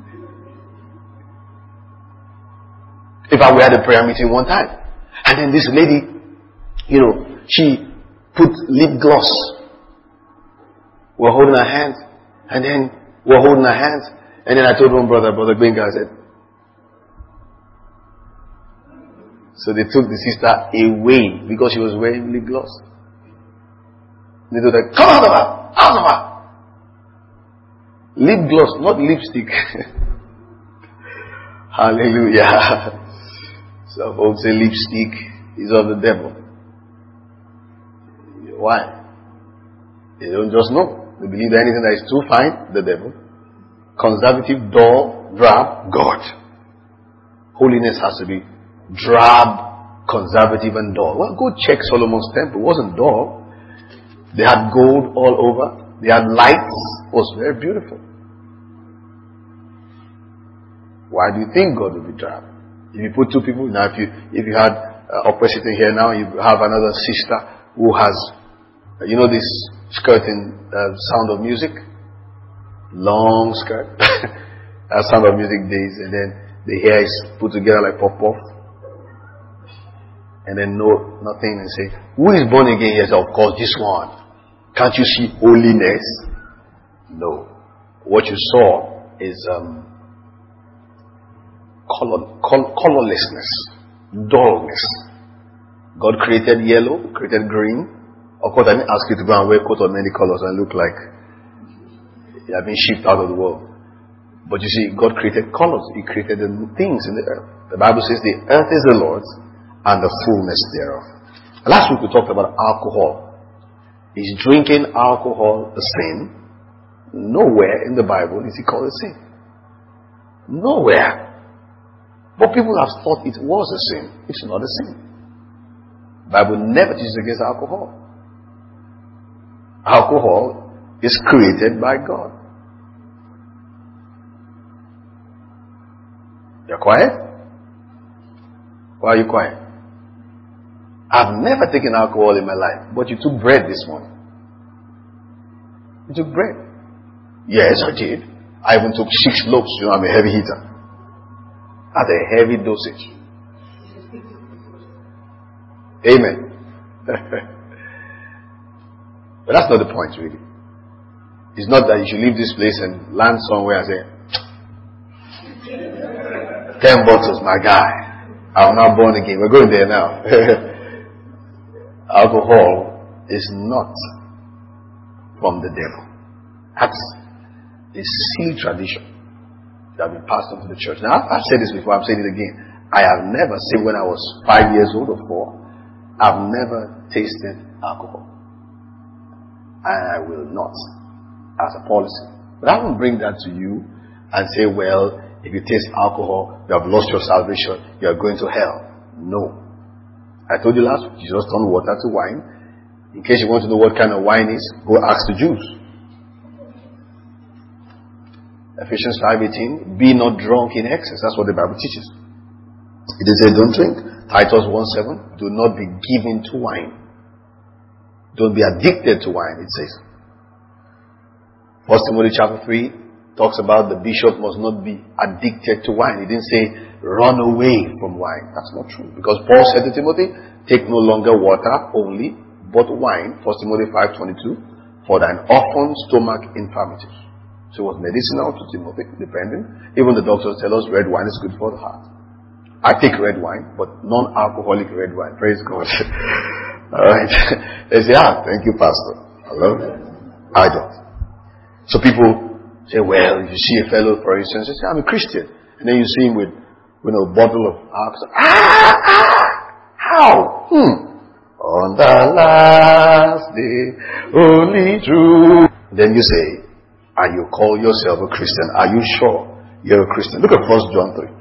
If I were at a prayer meeting one time, and then this lady, she put lip gloss. We're holding her hands, and then I told one brother Benga, I said, so they took the sister away because she was wearing lip gloss. They told her, come out of her! Out of her! Lip gloss, not lipstick. Hallelujah. Some folks say lipstick is of the devil. Why? They don't just know. They believe that anything that is too fine, the devil. Conservative, dull, drab, God. Holiness has to be drab, conservative, and dull. Well, go check Solomon's temple. It wasn't dull. They had gold all over. They had lights. It was very beautiful. Why do you think God will be drab? If you put two people, now if you had opposite here now, you have another sister who has, this skirt in Sound of Music, long skirt, Sound of Music days, and then the hair is put together like pop-off, and then nothing, and say, who is born again? Yes, of course, this one. Can't you see holiness? No. What you saw is colorlessness, dullness. God created yellow, created green. Of course, I didn't ask you to go and wear coat of many colors and look like you have been shipped out of the world. But you see, God created colors. He created the things in the earth. The Bible says the earth is the Lord's and the fullness thereof. Last week we talked about alcohol. Is drinking alcohol a sin? Nowhere in the Bible is it called a sin. Nowhere. But people have thought it was a sin. It's not a sin. The Bible never teaches against alcohol. Alcohol is created by God. You're quiet? Why are you quiet? I've never taken alcohol in my life, but you took bread this morning. You took bread. Yes, I did. I even took 6 loaves. I'm a heavy eater. At a heavy dosage. Amen. But that's not the point, really. It's not that you should leave this place and land somewhere and say, 10 bottles, my guy. I'm now born again. We're going there now. Alcohol is not from the devil. That's a silly tradition that have been passed on to the church. Now, I've said this before, I'm saying it again. I have never said when I was 5 years old or 4, I've never tasted alcohol. And I will not, as a policy. But I won't bring that to you and say, well, if you taste alcohol, you have lost your salvation, you are going to hell. No. I told you last week, Jesus turned water to wine. In case you want to know what kind of wine is, go ask the Jews. Ephesians 5:18, be not drunk in excess. That's what the Bible teaches. It didn't say don't drink. Titus 1:7, do not be given to wine. Don't be addicted to wine, it says. 1 Timothy chapter 3 talks about the bishop must not be addicted to wine. It didn't say run away from wine. That's not true. Because Paul said to Timothy, take no longer water only, but wine. 1 Timothy 5:22, for thine orphan stomach infirmities. So it was medicinal to Timothy, depending. Even the doctors tell us red wine is good for the heart. I take red wine, but non-alcoholic red wine. Praise God. Alright. They say, thank you, Pastor. Hello? I don't. So people say, well, if you see a fellow, for instance, you say, I'm a Christian. And then you see him with a bottle of alcohol. How? On the last day, only true. Then you say, and you call yourself a Christian. Are you sure you're a Christian? Look at 1 John 3.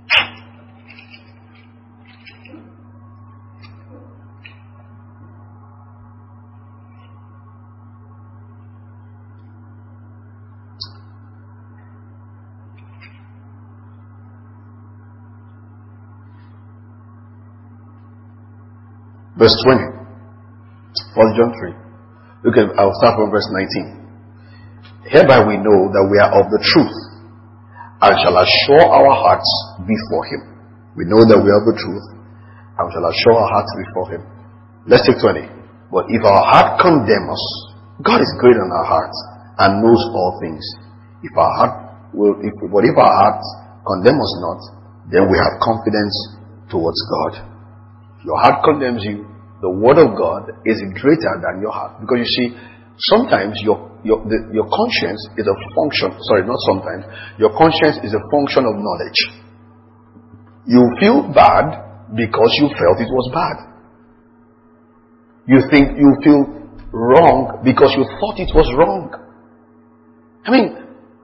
Verse 20. 1 John 3. Look at, I'll start from verse 19. Hereby we know that we are of the truth, and shall assure our hearts before Him. We know that we are of the truth, and shall assure our hearts before Him. Let's take 20. But if our heart condemn us, God is greater than our hearts, and knows all things. If our hearts condemn us not, then we have confidence towards God. Your heart condemns you. The word of God is greater than your heart. Because you see, sometimes your conscience is a function, not sometimes, your conscience is a function of knowledge. You feel bad because you felt it was bad. You think you feel wrong because you thought it was wrong. I mean,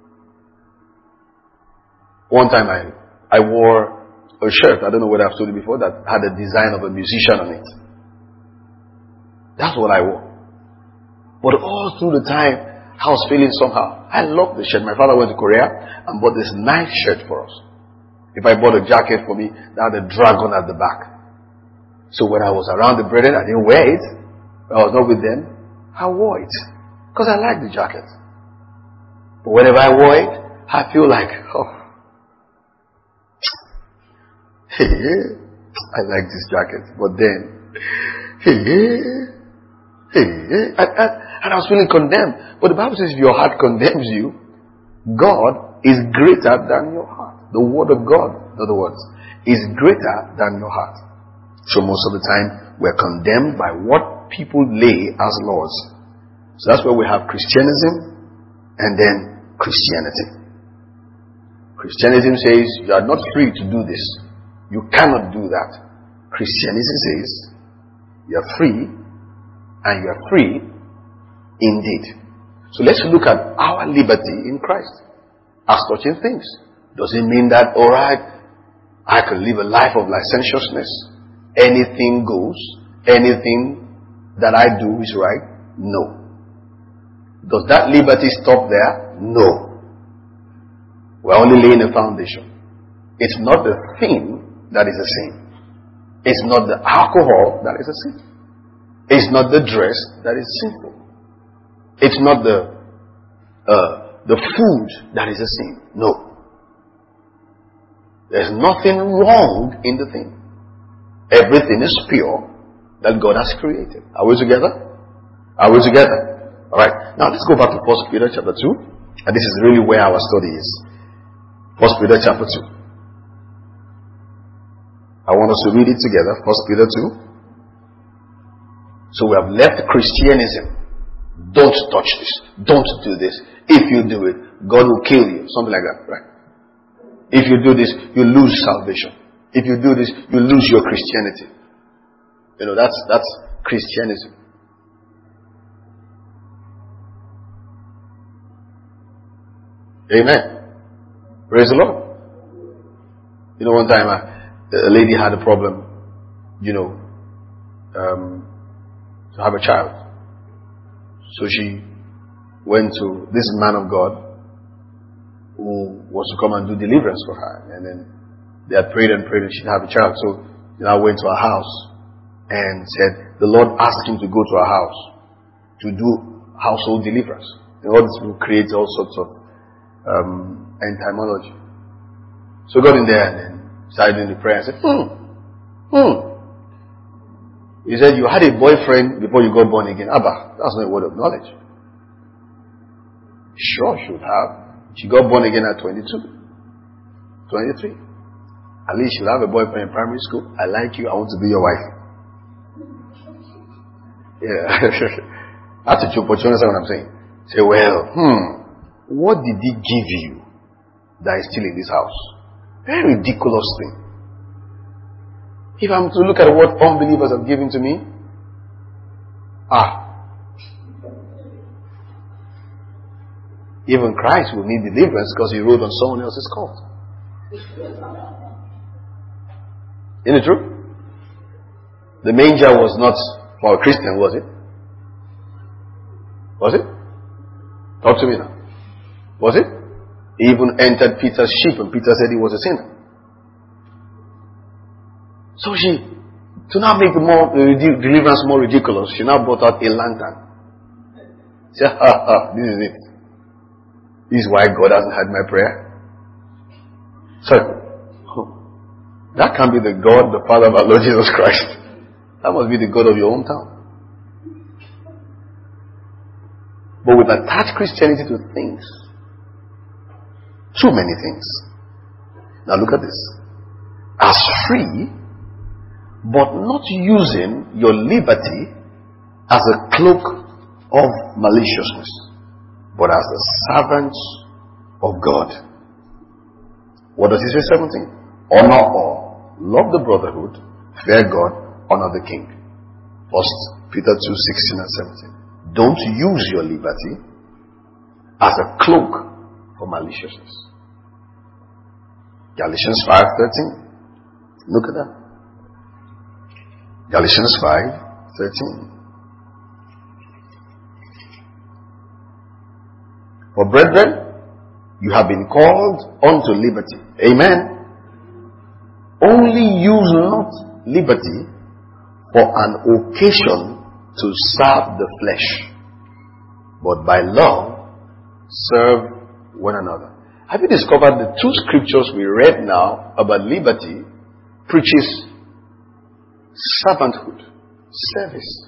one time I wore a shirt, I don't know whether I've told you before, that had a design of a musician on it. That's what I wore. But all through the time, I was feeling somehow. I loved the shirt. My father went to Korea and bought this nice shirt for us. If I bought a jacket for me, that had a dragon at the back. So when I was around the brethren, I didn't wear it. When I was not with them, I wore it. Because I liked the jacket. But whenever I wore it, I feel like, I like this jacket. But then, and I was feeling condemned. But the Bible says if your heart condemns you, God is greater than your heart. The word of God, in other words, is greater than your heart. So most of the time, we're condemned by what people lay as laws. So that's where we have Christianism and then Christianity. Christianism says you are not free to do this. You cannot do that. Christianity says you are free, and you are free indeed. So let's look at our liberty in Christ as touching things. Does it mean that, alright, I can live a life of licentiousness? Anything goes? Anything that I do is right? No. Does that liberty stop there? No. We're only laying a foundation. It's not the thing that is a sin. It's not the alcohol that is a sin. It's not the dress that is sinful. It's not the food that is a sin. No. There's nothing wrong in the thing. Everything is pure that God has created. Are we together? Are we together? Alright. Now let's go back to 1 Peter chapter 2. And this is really where our study is. 1 Peter chapter 2. I want us to read it together. 1 Peter 2. So we have left Christianism. Don't touch this. Don't do this. If you do it, God will kill you. Something like that, right? If you do this, you lose salvation. If you do this, you lose your Christianity. You know, that's Christianism. Amen. Praise the Lord. You know, one time a lady had a problem, to have a child. So she went to this man of God who was to come and do deliverance for her. And then they had prayed and prayed and she'd have a child. So I went to her house and said, the Lord asked him to go to her house to do household deliverance. In order to create all sorts of entomology. So got in there and then started doing the prayer and said, He said, you had a boyfriend before you got born again. Abba, that's not a word of knowledge. Sure, she would have. She got born again at 22, 23. At least she'll have a boyfriend in primary school. I like you, I want to be your wife. Yeah. That's a joke, but you understand what I'm saying? Say, well, what did he give you that is still in this house? Very ridiculous thing. If I'm to look at what unbelievers have given to me, Even Christ will need deliverance because he rode on someone else's colt. Isn't it true? The manger was not for a Christian, was it? Was it? Talk to me now. Was it? He even entered Peter's sheep and Peter said he was a sinner. So to now make the deliverance more ridiculous, she now brought out a lantern. She said, this is it. This is why God hasn't heard my prayer. So, that can't be the God, the Father of our Lord Jesus Christ. That must be the God of your own town. But we've attached Christianity to things. Too many things. Now look at this. As free, but not using your liberty as a cloak of maliciousness, but as the servants of God. What does he say? 17. Honor all, love the brotherhood, fear God, honor the king. 1 Peter 2:16 and 17. Don't use your liberty as a cloak for maliciousness. Galatians 5:13. Look at that. Galatians 5:13. For brethren, you have been called unto liberty. Amen. Only use not liberty for an occasion to serve the flesh, but by love serve one another. Have you discovered the two scriptures we read now about liberty preaches servanthood, service.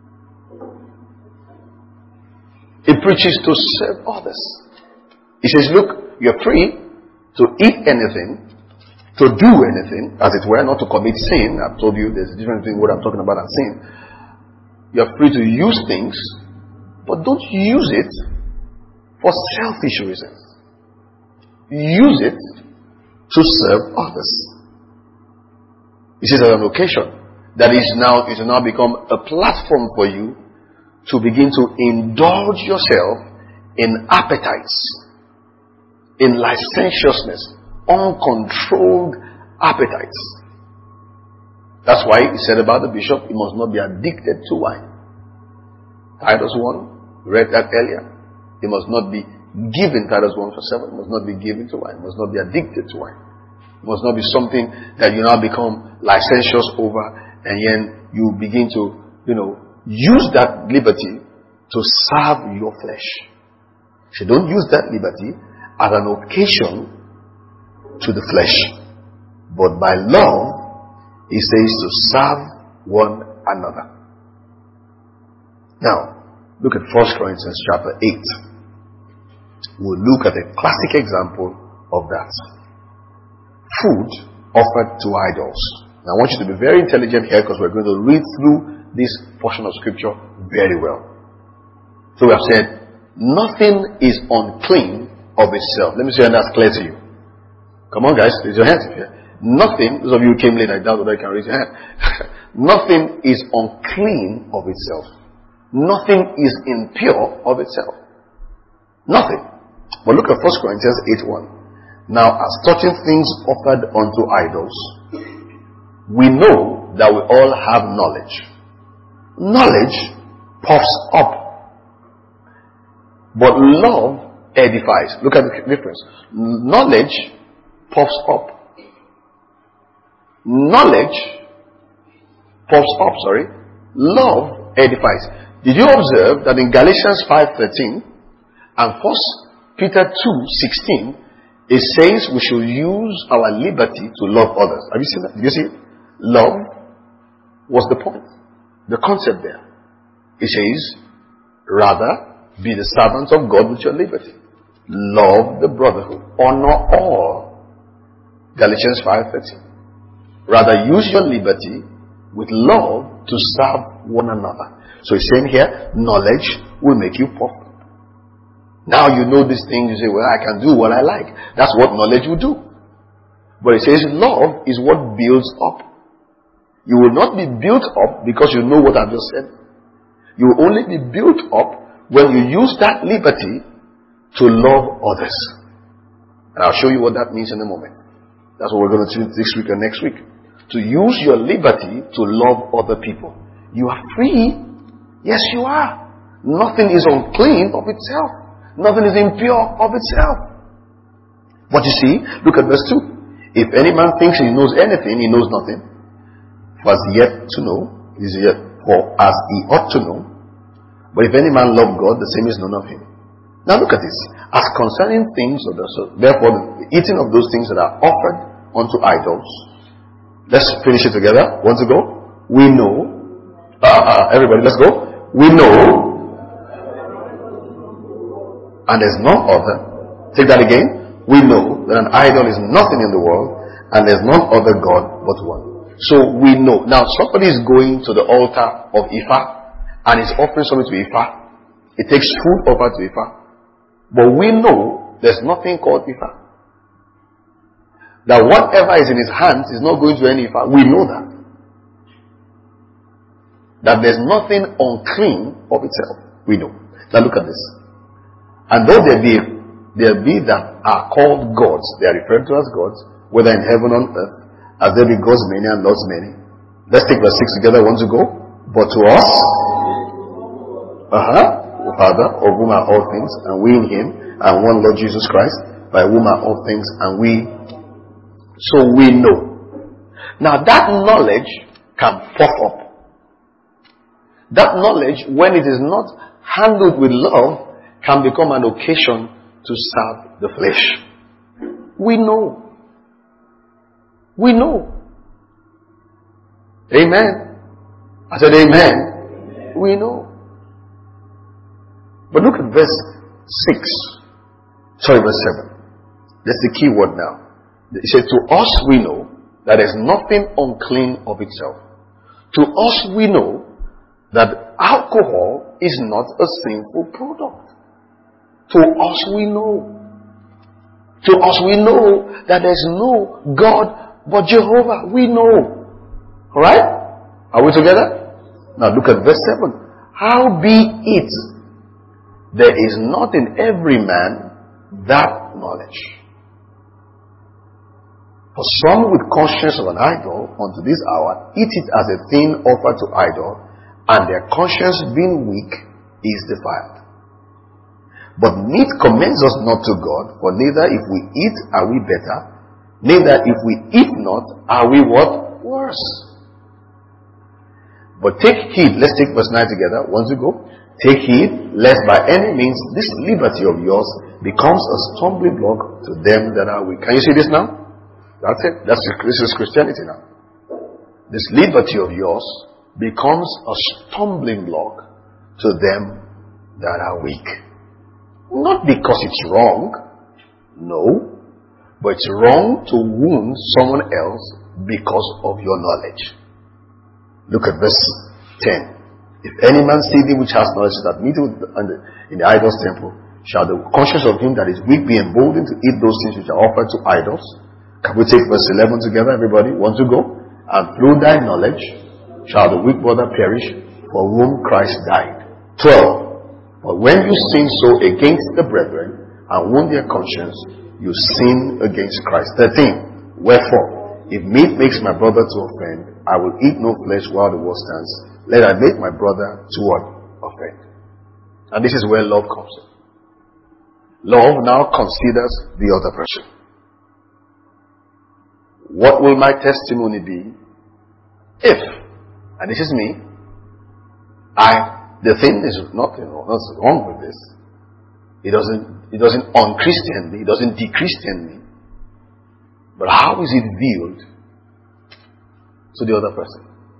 It preaches to serve others. It says, look, you're free to eat anything, to do anything, as it were, not to commit sin. I've told you there's a difference between what I'm talking about and sin. You're free to use things, but don't use it for selfish reasons. Use it to serve others. This is an occasion that it will now become a platform for you to begin to indulge yourself in appetites, in licentiousness, uncontrolled appetites. That's why he said about the bishop, he must not be addicted to wine. Titus 1, read that earlier. He must not be given, Titus 1:7, must not be given to wine, must not be addicted to wine. It must not be something that you now become licentious over, and then you begin to, use that liberty to serve your flesh. So don't use that liberty as an occasion to the flesh, but by love, he says to serve one another. Now, look at 1 Corinthians chapter 8. We'll look at a classic example of that. Food offered to idols. Now I want you to be very intelligent here because we're going to read through this portion of scripture very well. So we have said, nothing is unclean of itself. Let me see if that's clear to you. Come on guys, raise your hands here. Nothing, those of you who came late, I doubt whether you can raise your hand. Nothing is unclean of itself. Nothing is impure of itself. Nothing. But look at 1 Corinthians 8:1. Now, as touching things offered unto idols, we know that we all have knowledge. Knowledge puffs up, but love edifies. Look at the difference. Knowledge puffs up. Knowledge puffs up, Love edifies. Did you observe that in Galatians 5:13 and 1 Peter 2:16, it says we should use our liberty to love others. Have you seen that? Did you see it? Love was the point. The concept there. It says, rather be the servants of God with your liberty. Love the brotherhood. Honor all. Galatians 5:13. Rather use your liberty with love to serve one another. So he's saying here, knowledge will make you perfect. Now you know these things, you say, well, I can do what I like. That's what knowledge will do. But it says love is what builds up. You will not be built up because you know what I've just said. You will only be built up when you use that liberty to love others. And I'll show you what that means in a moment. That's what we're going to do this week and next week. To use your liberty to love other people. You are free. Yes, you are. Nothing is unclean of itself. Nothing is impure of itself. But you see, look at verse 2. If any man thinks he knows anything, he knows nothing. For as yet to know, for as he ought to know. But if any man love God, the same is known of him. Now look at this. As concerning things, therefore the eating of those things that are offered unto idols. Let's finish it together. Want to go? We know. Everybody, let's go. We know. And there's none other. Take that again. We know that an idol is nothing in the world, and there's none other God but one. So we know. Now somebody is going to the altar of Ifa, and is offering something to Ifa. It takes food over to Ifa. But we know there's nothing called Ifa. That whatever is in his hands is not going to any Ifa. We know that. That there's nothing unclean of itself. We know. Now look at this. And though there be that are called gods, they are referred to as gods, whether in heaven or on earth, as there be gods many and lords many. Let's take verse 6 together. Want to go? But to us, Father, of whom are all things, and we in him, and one Lord Jesus Christ, by whom are all things, and we. So we know. Now that knowledge can puff up. That knowledge, when it is not handled with love, can become an occasion to serve the flesh. We know. We know. Amen. I said amen. We know. But look at verse 6. Sorry, verse 7. That's the key word now. It says, to us we know that there is nothing unclean of itself. To us we know that alcohol is not a sinful product. To us we know. To us we know that there is no God but Jehovah. We know. Alright? Are we together? Now look at verse 7. How be it, there is not in every man that knowledge. For some with conscience of an idol unto this hour eat it as a thing offered to idol, and their conscience being weak is defiled. But meat commends us not to God, for neither if we eat are we better, neither if we eat not are we what? Worse. But take heed, let's take verse 9 together. Once we go, take heed, lest by any means this liberty of yours becomes a stumbling block to them that are weak. Can you see this now? That's it. This is Christianity now. This liberty of yours becomes a stumbling block to them that are weak. Not because it's wrong, no, but it's wrong to wound someone else because of your knowledge. Look at verse 10. If any man see thee which has knowledge that meet in the idol's temple, shall the conscience of him that is weak be emboldened to eat those things which are offered to idols? Can we take verse 11 together, everybody? Want to go? And through thy knowledge shall the weak brother perish, for whom Christ died. 12. But when you sin so against the brethren, and wound their conscience, you sin against Christ. 13. Wherefore, if meat makes my brother to offend, I will eat no flesh while the war stands. Let I make my brother to what? Offend. And this is where love comes in. Love now considers the other person. What will my testimony be if, and this is me, the thing is nothing wrong with this. It doesn't un-Christian me, it doesn't de-Christian me. But how is it viewed to the other person?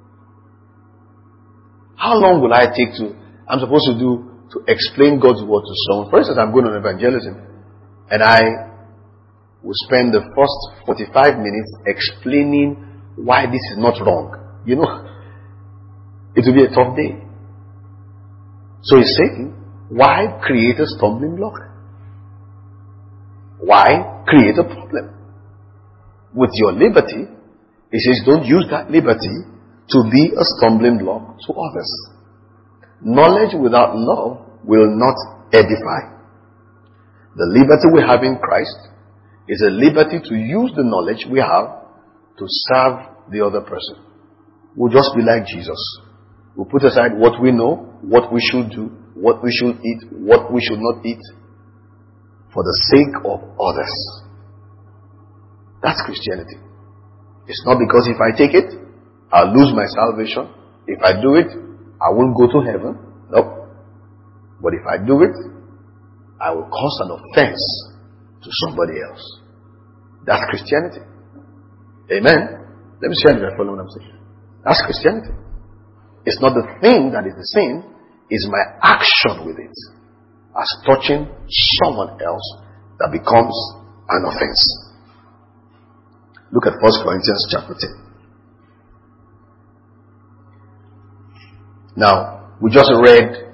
How long will I take I'm supposed to explain God's word to someone? For instance, I'm going on evangelism, and I will spend the first 45 minutes explaining why this is not wrong. You know, it will be a tough day. So he's saying, why create a stumbling block? Why create a problem? With your liberty, he says, don't use that liberty to be a stumbling block to others. Knowledge without love will not edify. The liberty we have in Christ is a liberty to use the knowledge we have to serve the other person. We'll just be like Jesus. We'll put aside what we know, what we should do, what we should eat, what we should not eat, for the sake of others. That's Christianity. It's not because if I take it, I'll lose my salvation. If I do it, I won't go to heaven. Nope. But if I do it, I will cause an offense to somebody else. That's Christianity. Amen. Let me share if you follow what I'm saying. That's Christianity. It's not the thing that is the sin, it's my action with it as touching someone else that becomes an offense. Look at 1 Corinthians chapter 10. Now, we just read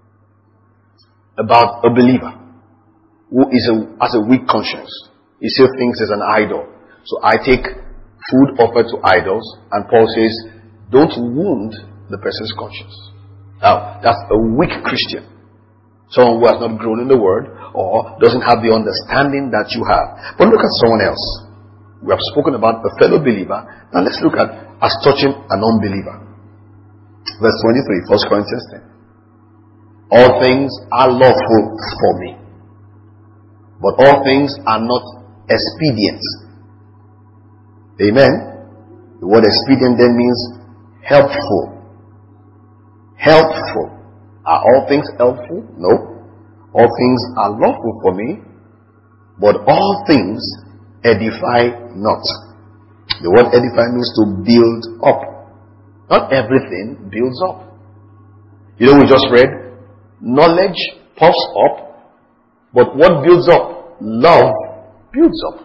about a believer who has a weak conscience. He still thinks it's an idol. So I take food offered to idols, and Paul says, don't wound the person's conscience. Now, that's a weak Christian. Someone who has not grown in the word or doesn't have the understanding that you have. But look at someone else. We have spoken about a fellow believer. Now let's look at as touching an unbeliever. Verse 23, 1 Corinthians 10. All things are lawful for me, but all things are not expedient. Amen. The word expedient then means helpful. Helpful. Are all things helpful? No. All things are lawful for me, but all things edify not. The word edify means to build up. Not everything builds up. You know, we just read, knowledge puffs up, but what builds up? Love builds up.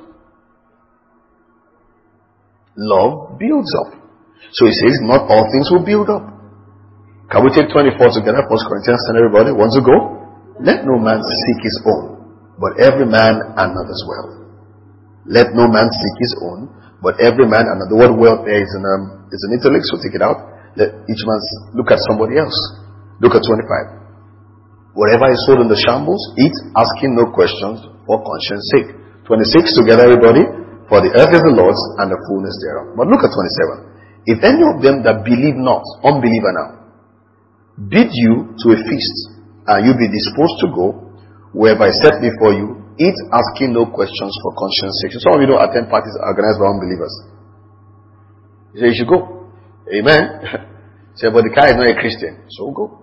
Love builds up. So he says, not all things will build up. Can we take 24 together? 1 Corinthians 10, everybody. Want to go? Let no man seek his own, but every man another's wealth. Let no man seek his own, but every man another. The word wealth there is an intellect, so take it out. Let each man look at somebody else. Look at 25. Whatever is sold in the shambles, eat, asking no questions for conscience sake. 26 together, everybody. For the earth is the Lord's and the fullness thereof. But look at 27. If any of them that believe not, unbeliever now, bid you to a feast, and you be disposed to go, whereby set before you, eat, asking no questions for conscience sake. Some of you don't attend parties organized by unbelievers. You say you should go. Amen. Say, but the guy is not a Christian, so go.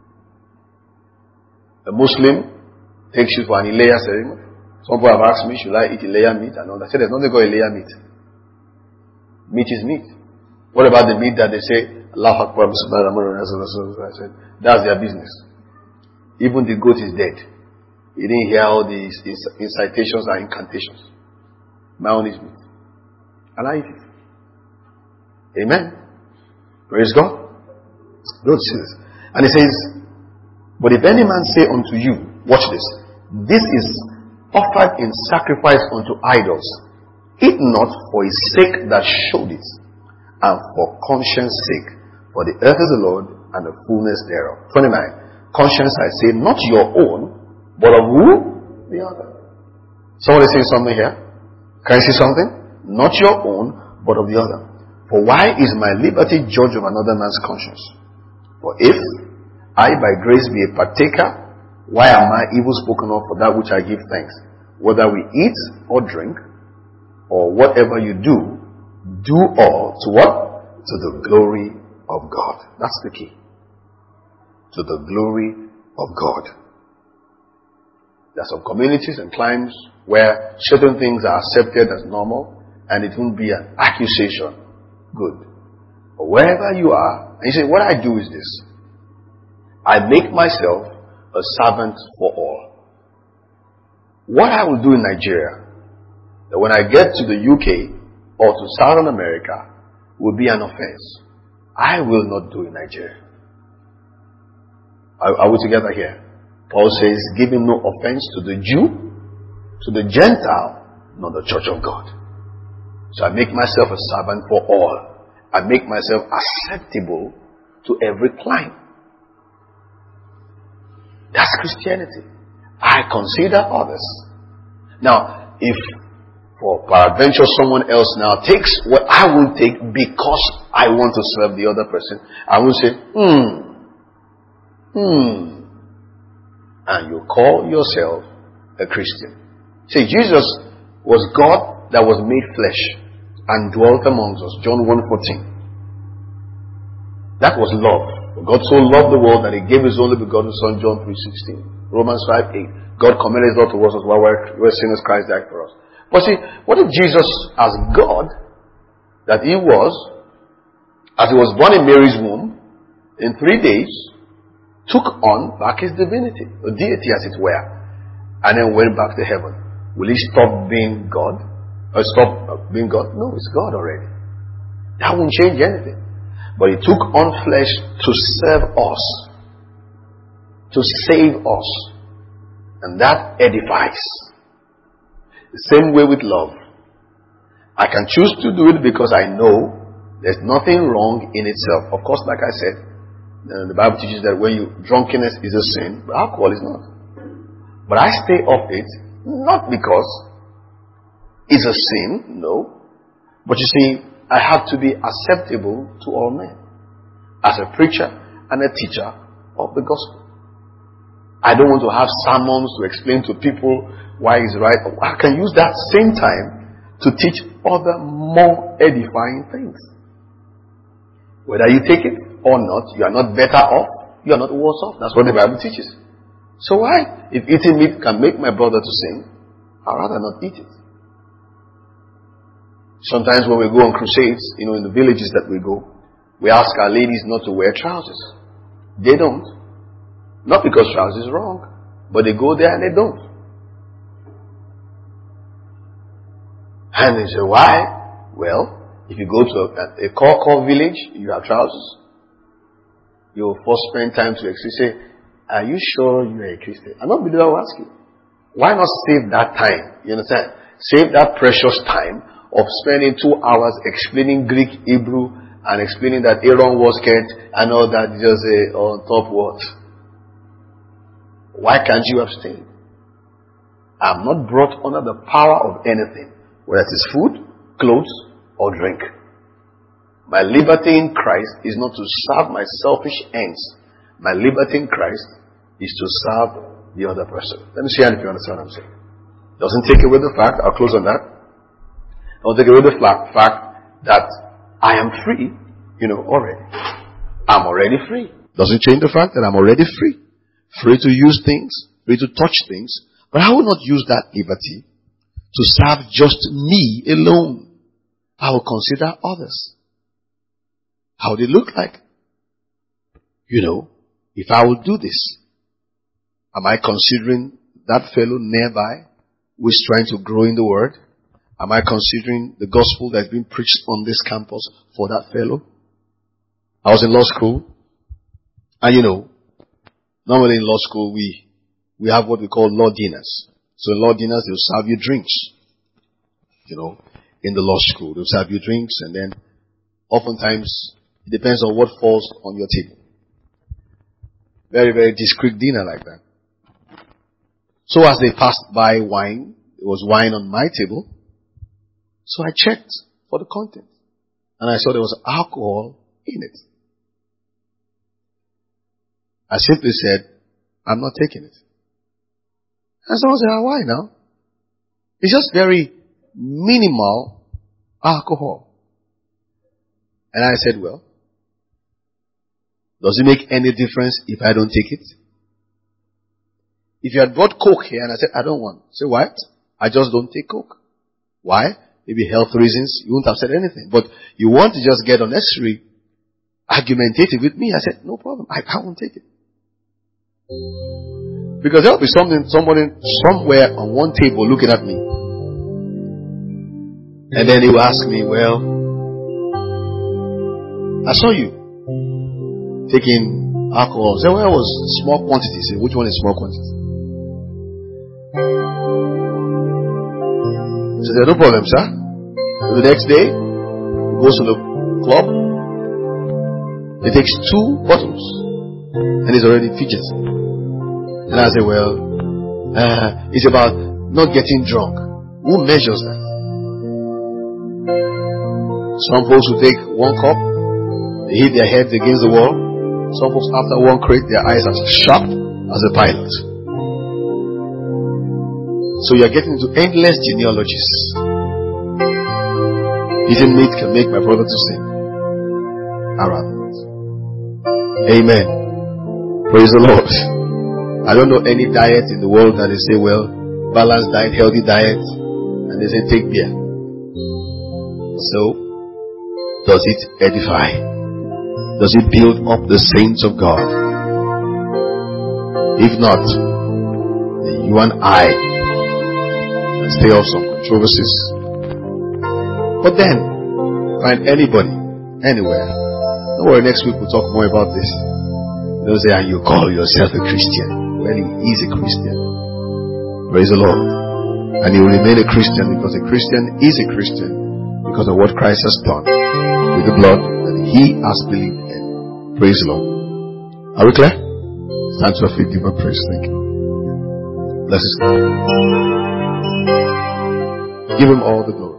A Muslim takes you for an Ileya ceremony. Some people have asked me, should I eat Ileya meat? And all that. I said, there's nothing called Ileya meat. Meat is meat. What about the meat that they say, Allah Akbar, I said, that's their business. Even the goat is dead. You didn't hear all these incitations and incantations. My own is meat. And I eat it. Amen. Praise God. Don't see this. And he says, but if any man say unto you, watch this, this is offered in sacrifice unto idols, eat not for his sake that showed it, and for conscience sake, for the earth is the Lord and the fullness thereof. 29. Conscience, I say, not your own, but of who? The other. Somebody saying something here? Can you see something? Not your own, but of the other. For why is my liberty judge of another man's conscience? For if I by grace be a partaker, why am I evil spoken of for that which I give thanks? Whether we eat or drink, or whatever you do, do all to what? To the glory of God. That's the key. To the glory of God. There are some communities and climes where certain things are accepted as normal and it won't be an accusation. Good. But wherever you are, and you say, what I do is this. I make myself a servant for all. What I will do in Nigeria, that when I get to the UK or to Southern America, will be an offense. I will not do in Nigeria. Are we together here? Paul says, giving no offense to the Jew, to the Gentile, nor the church of God. So I make myself a servant for all. I make myself acceptable to every client. That's Christianity. I consider others. Now, if for peradventure someone else now takes what I will take because I want to serve the other person, I will say, and you call yourself a Christian. See, Jesus was God that was made flesh and dwelt amongst us. John 1:14. That was love. For God so loved the world that He gave His only begotten Son. John 3:16. Romans 5:8. God commended His love towards us while we're sinners. Christ died for us. But see, what if Jesus, as God that He was, as He was born in Mary's womb, in 3 days, took on back His divinity, or deity as it were, and then went back to heaven? Will He stop being God? Or stop being God? No, it's God already. That won't change anything. But He took on flesh to serve us, to save us, and that edifies. The same way with love. I can choose to do it because I know there's nothing wrong in itself. Of course, like I said, the Bible teaches that drunkenness is a sin, but alcohol is not. But I stay off it, not because it's a sin, no. But you see, I have to be acceptable to all men as a preacher and a teacher of the gospel. I don't want to have sermons to explain to people why it's right. I can use that same time to teach other more edifying things. Whether you take it or not, you are not better off, you are not worse off. That's what the Bible teaches. So why? If eating meat can make my brother to sin, I'd rather not eat it. Sometimes when we go on crusades, in the villages that we go, we ask our ladies not to wear trousers. They don't. Not because trousers is wrong, but they go there and they don't. And they say, why? Well, if you go to a Koko village, you have trousers. You'll first spend time to say, are you sure you are a Christian? I'm not believe I will ask you. Why not save that time? You understand? Save that precious time of spending 2 hours explaining Greek, Hebrew, and explaining that Aaron was kept and all that. Just on top what? Why can't you abstain? I'm not brought under the power of anything, whether it is food, clothes, or drink. My liberty in Christ is not to serve my selfish ends. My liberty in Christ is to serve the other person. Let me see if you understand what I'm saying. Doesn't take away the fact, I'll close on that. Don't take away the fact that I am free, already. I'm already free. Doesn't change the fact that I'm already free. Free to use things, free to touch things. But I will not use that liberty to serve just me alone. I will consider others. How they look like. If I will do this, am I considering that fellow nearby who is trying to grow in the word? Am I considering the gospel that's been preached on this campus for that fellow? I was in law school, and normally in law school we have what we call law dinners. So in law dinners they'll serve you drinks. In the law school they'll serve you drinks, and then oftentimes it depends on what falls on your table. Very, very discreet dinner like that. So as they passed by wine, there was wine on my table. So I checked for the content. And I saw there was alcohol in it. I simply said, I'm not taking it. And someone said, why now? It's just very minimal alcohol. And I said, well, does it make any difference if I don't take it? If you had brought Coke here and I said, I don't want. Say, what? I just don't take Coke. Why? Maybe health reasons. You wouldn't have said anything. But you want to just get unnecessary argumentative with me. I said, no problem. I won't take it. Because there'll be somebody somewhere on one table looking at me. And then he will ask me, well, I saw you taking alcohol. So where was small quantities? Which one is small quantities? So I said, no problem, sir. So the next day, he goes to the club. He takes 2 bottles. And he's already fidgeting. And I say, well, it's about not getting drunk. Who measures that? Some folks will take one cup, they hit their heads against the wall. Some folks, after one crate, their eyes are sharp as a pilot. So you're getting into endless genealogies. Eating meat can make my brother to sin. I rather not. Amen. Praise the Lord. I don't know any diet in the world that they say, well, balanced diet, healthy diet, and they say take beer. So, does it edify? Does it build up the saints of God? If not, then you and I can stay off some controversies. But then, find anybody, anywhere. Don't worry, next week we'll talk more about this. You don't say, and you call yourself a Christian. Well, he is a Christian. Praise the Lord. And he will remain a Christian because a Christian is a Christian because of what Christ has done with the blood that he has believed in. Praise the Lord. Are we clear? Stand to our feet, give a praise. Thank you. Bless his name. Give him all the glory.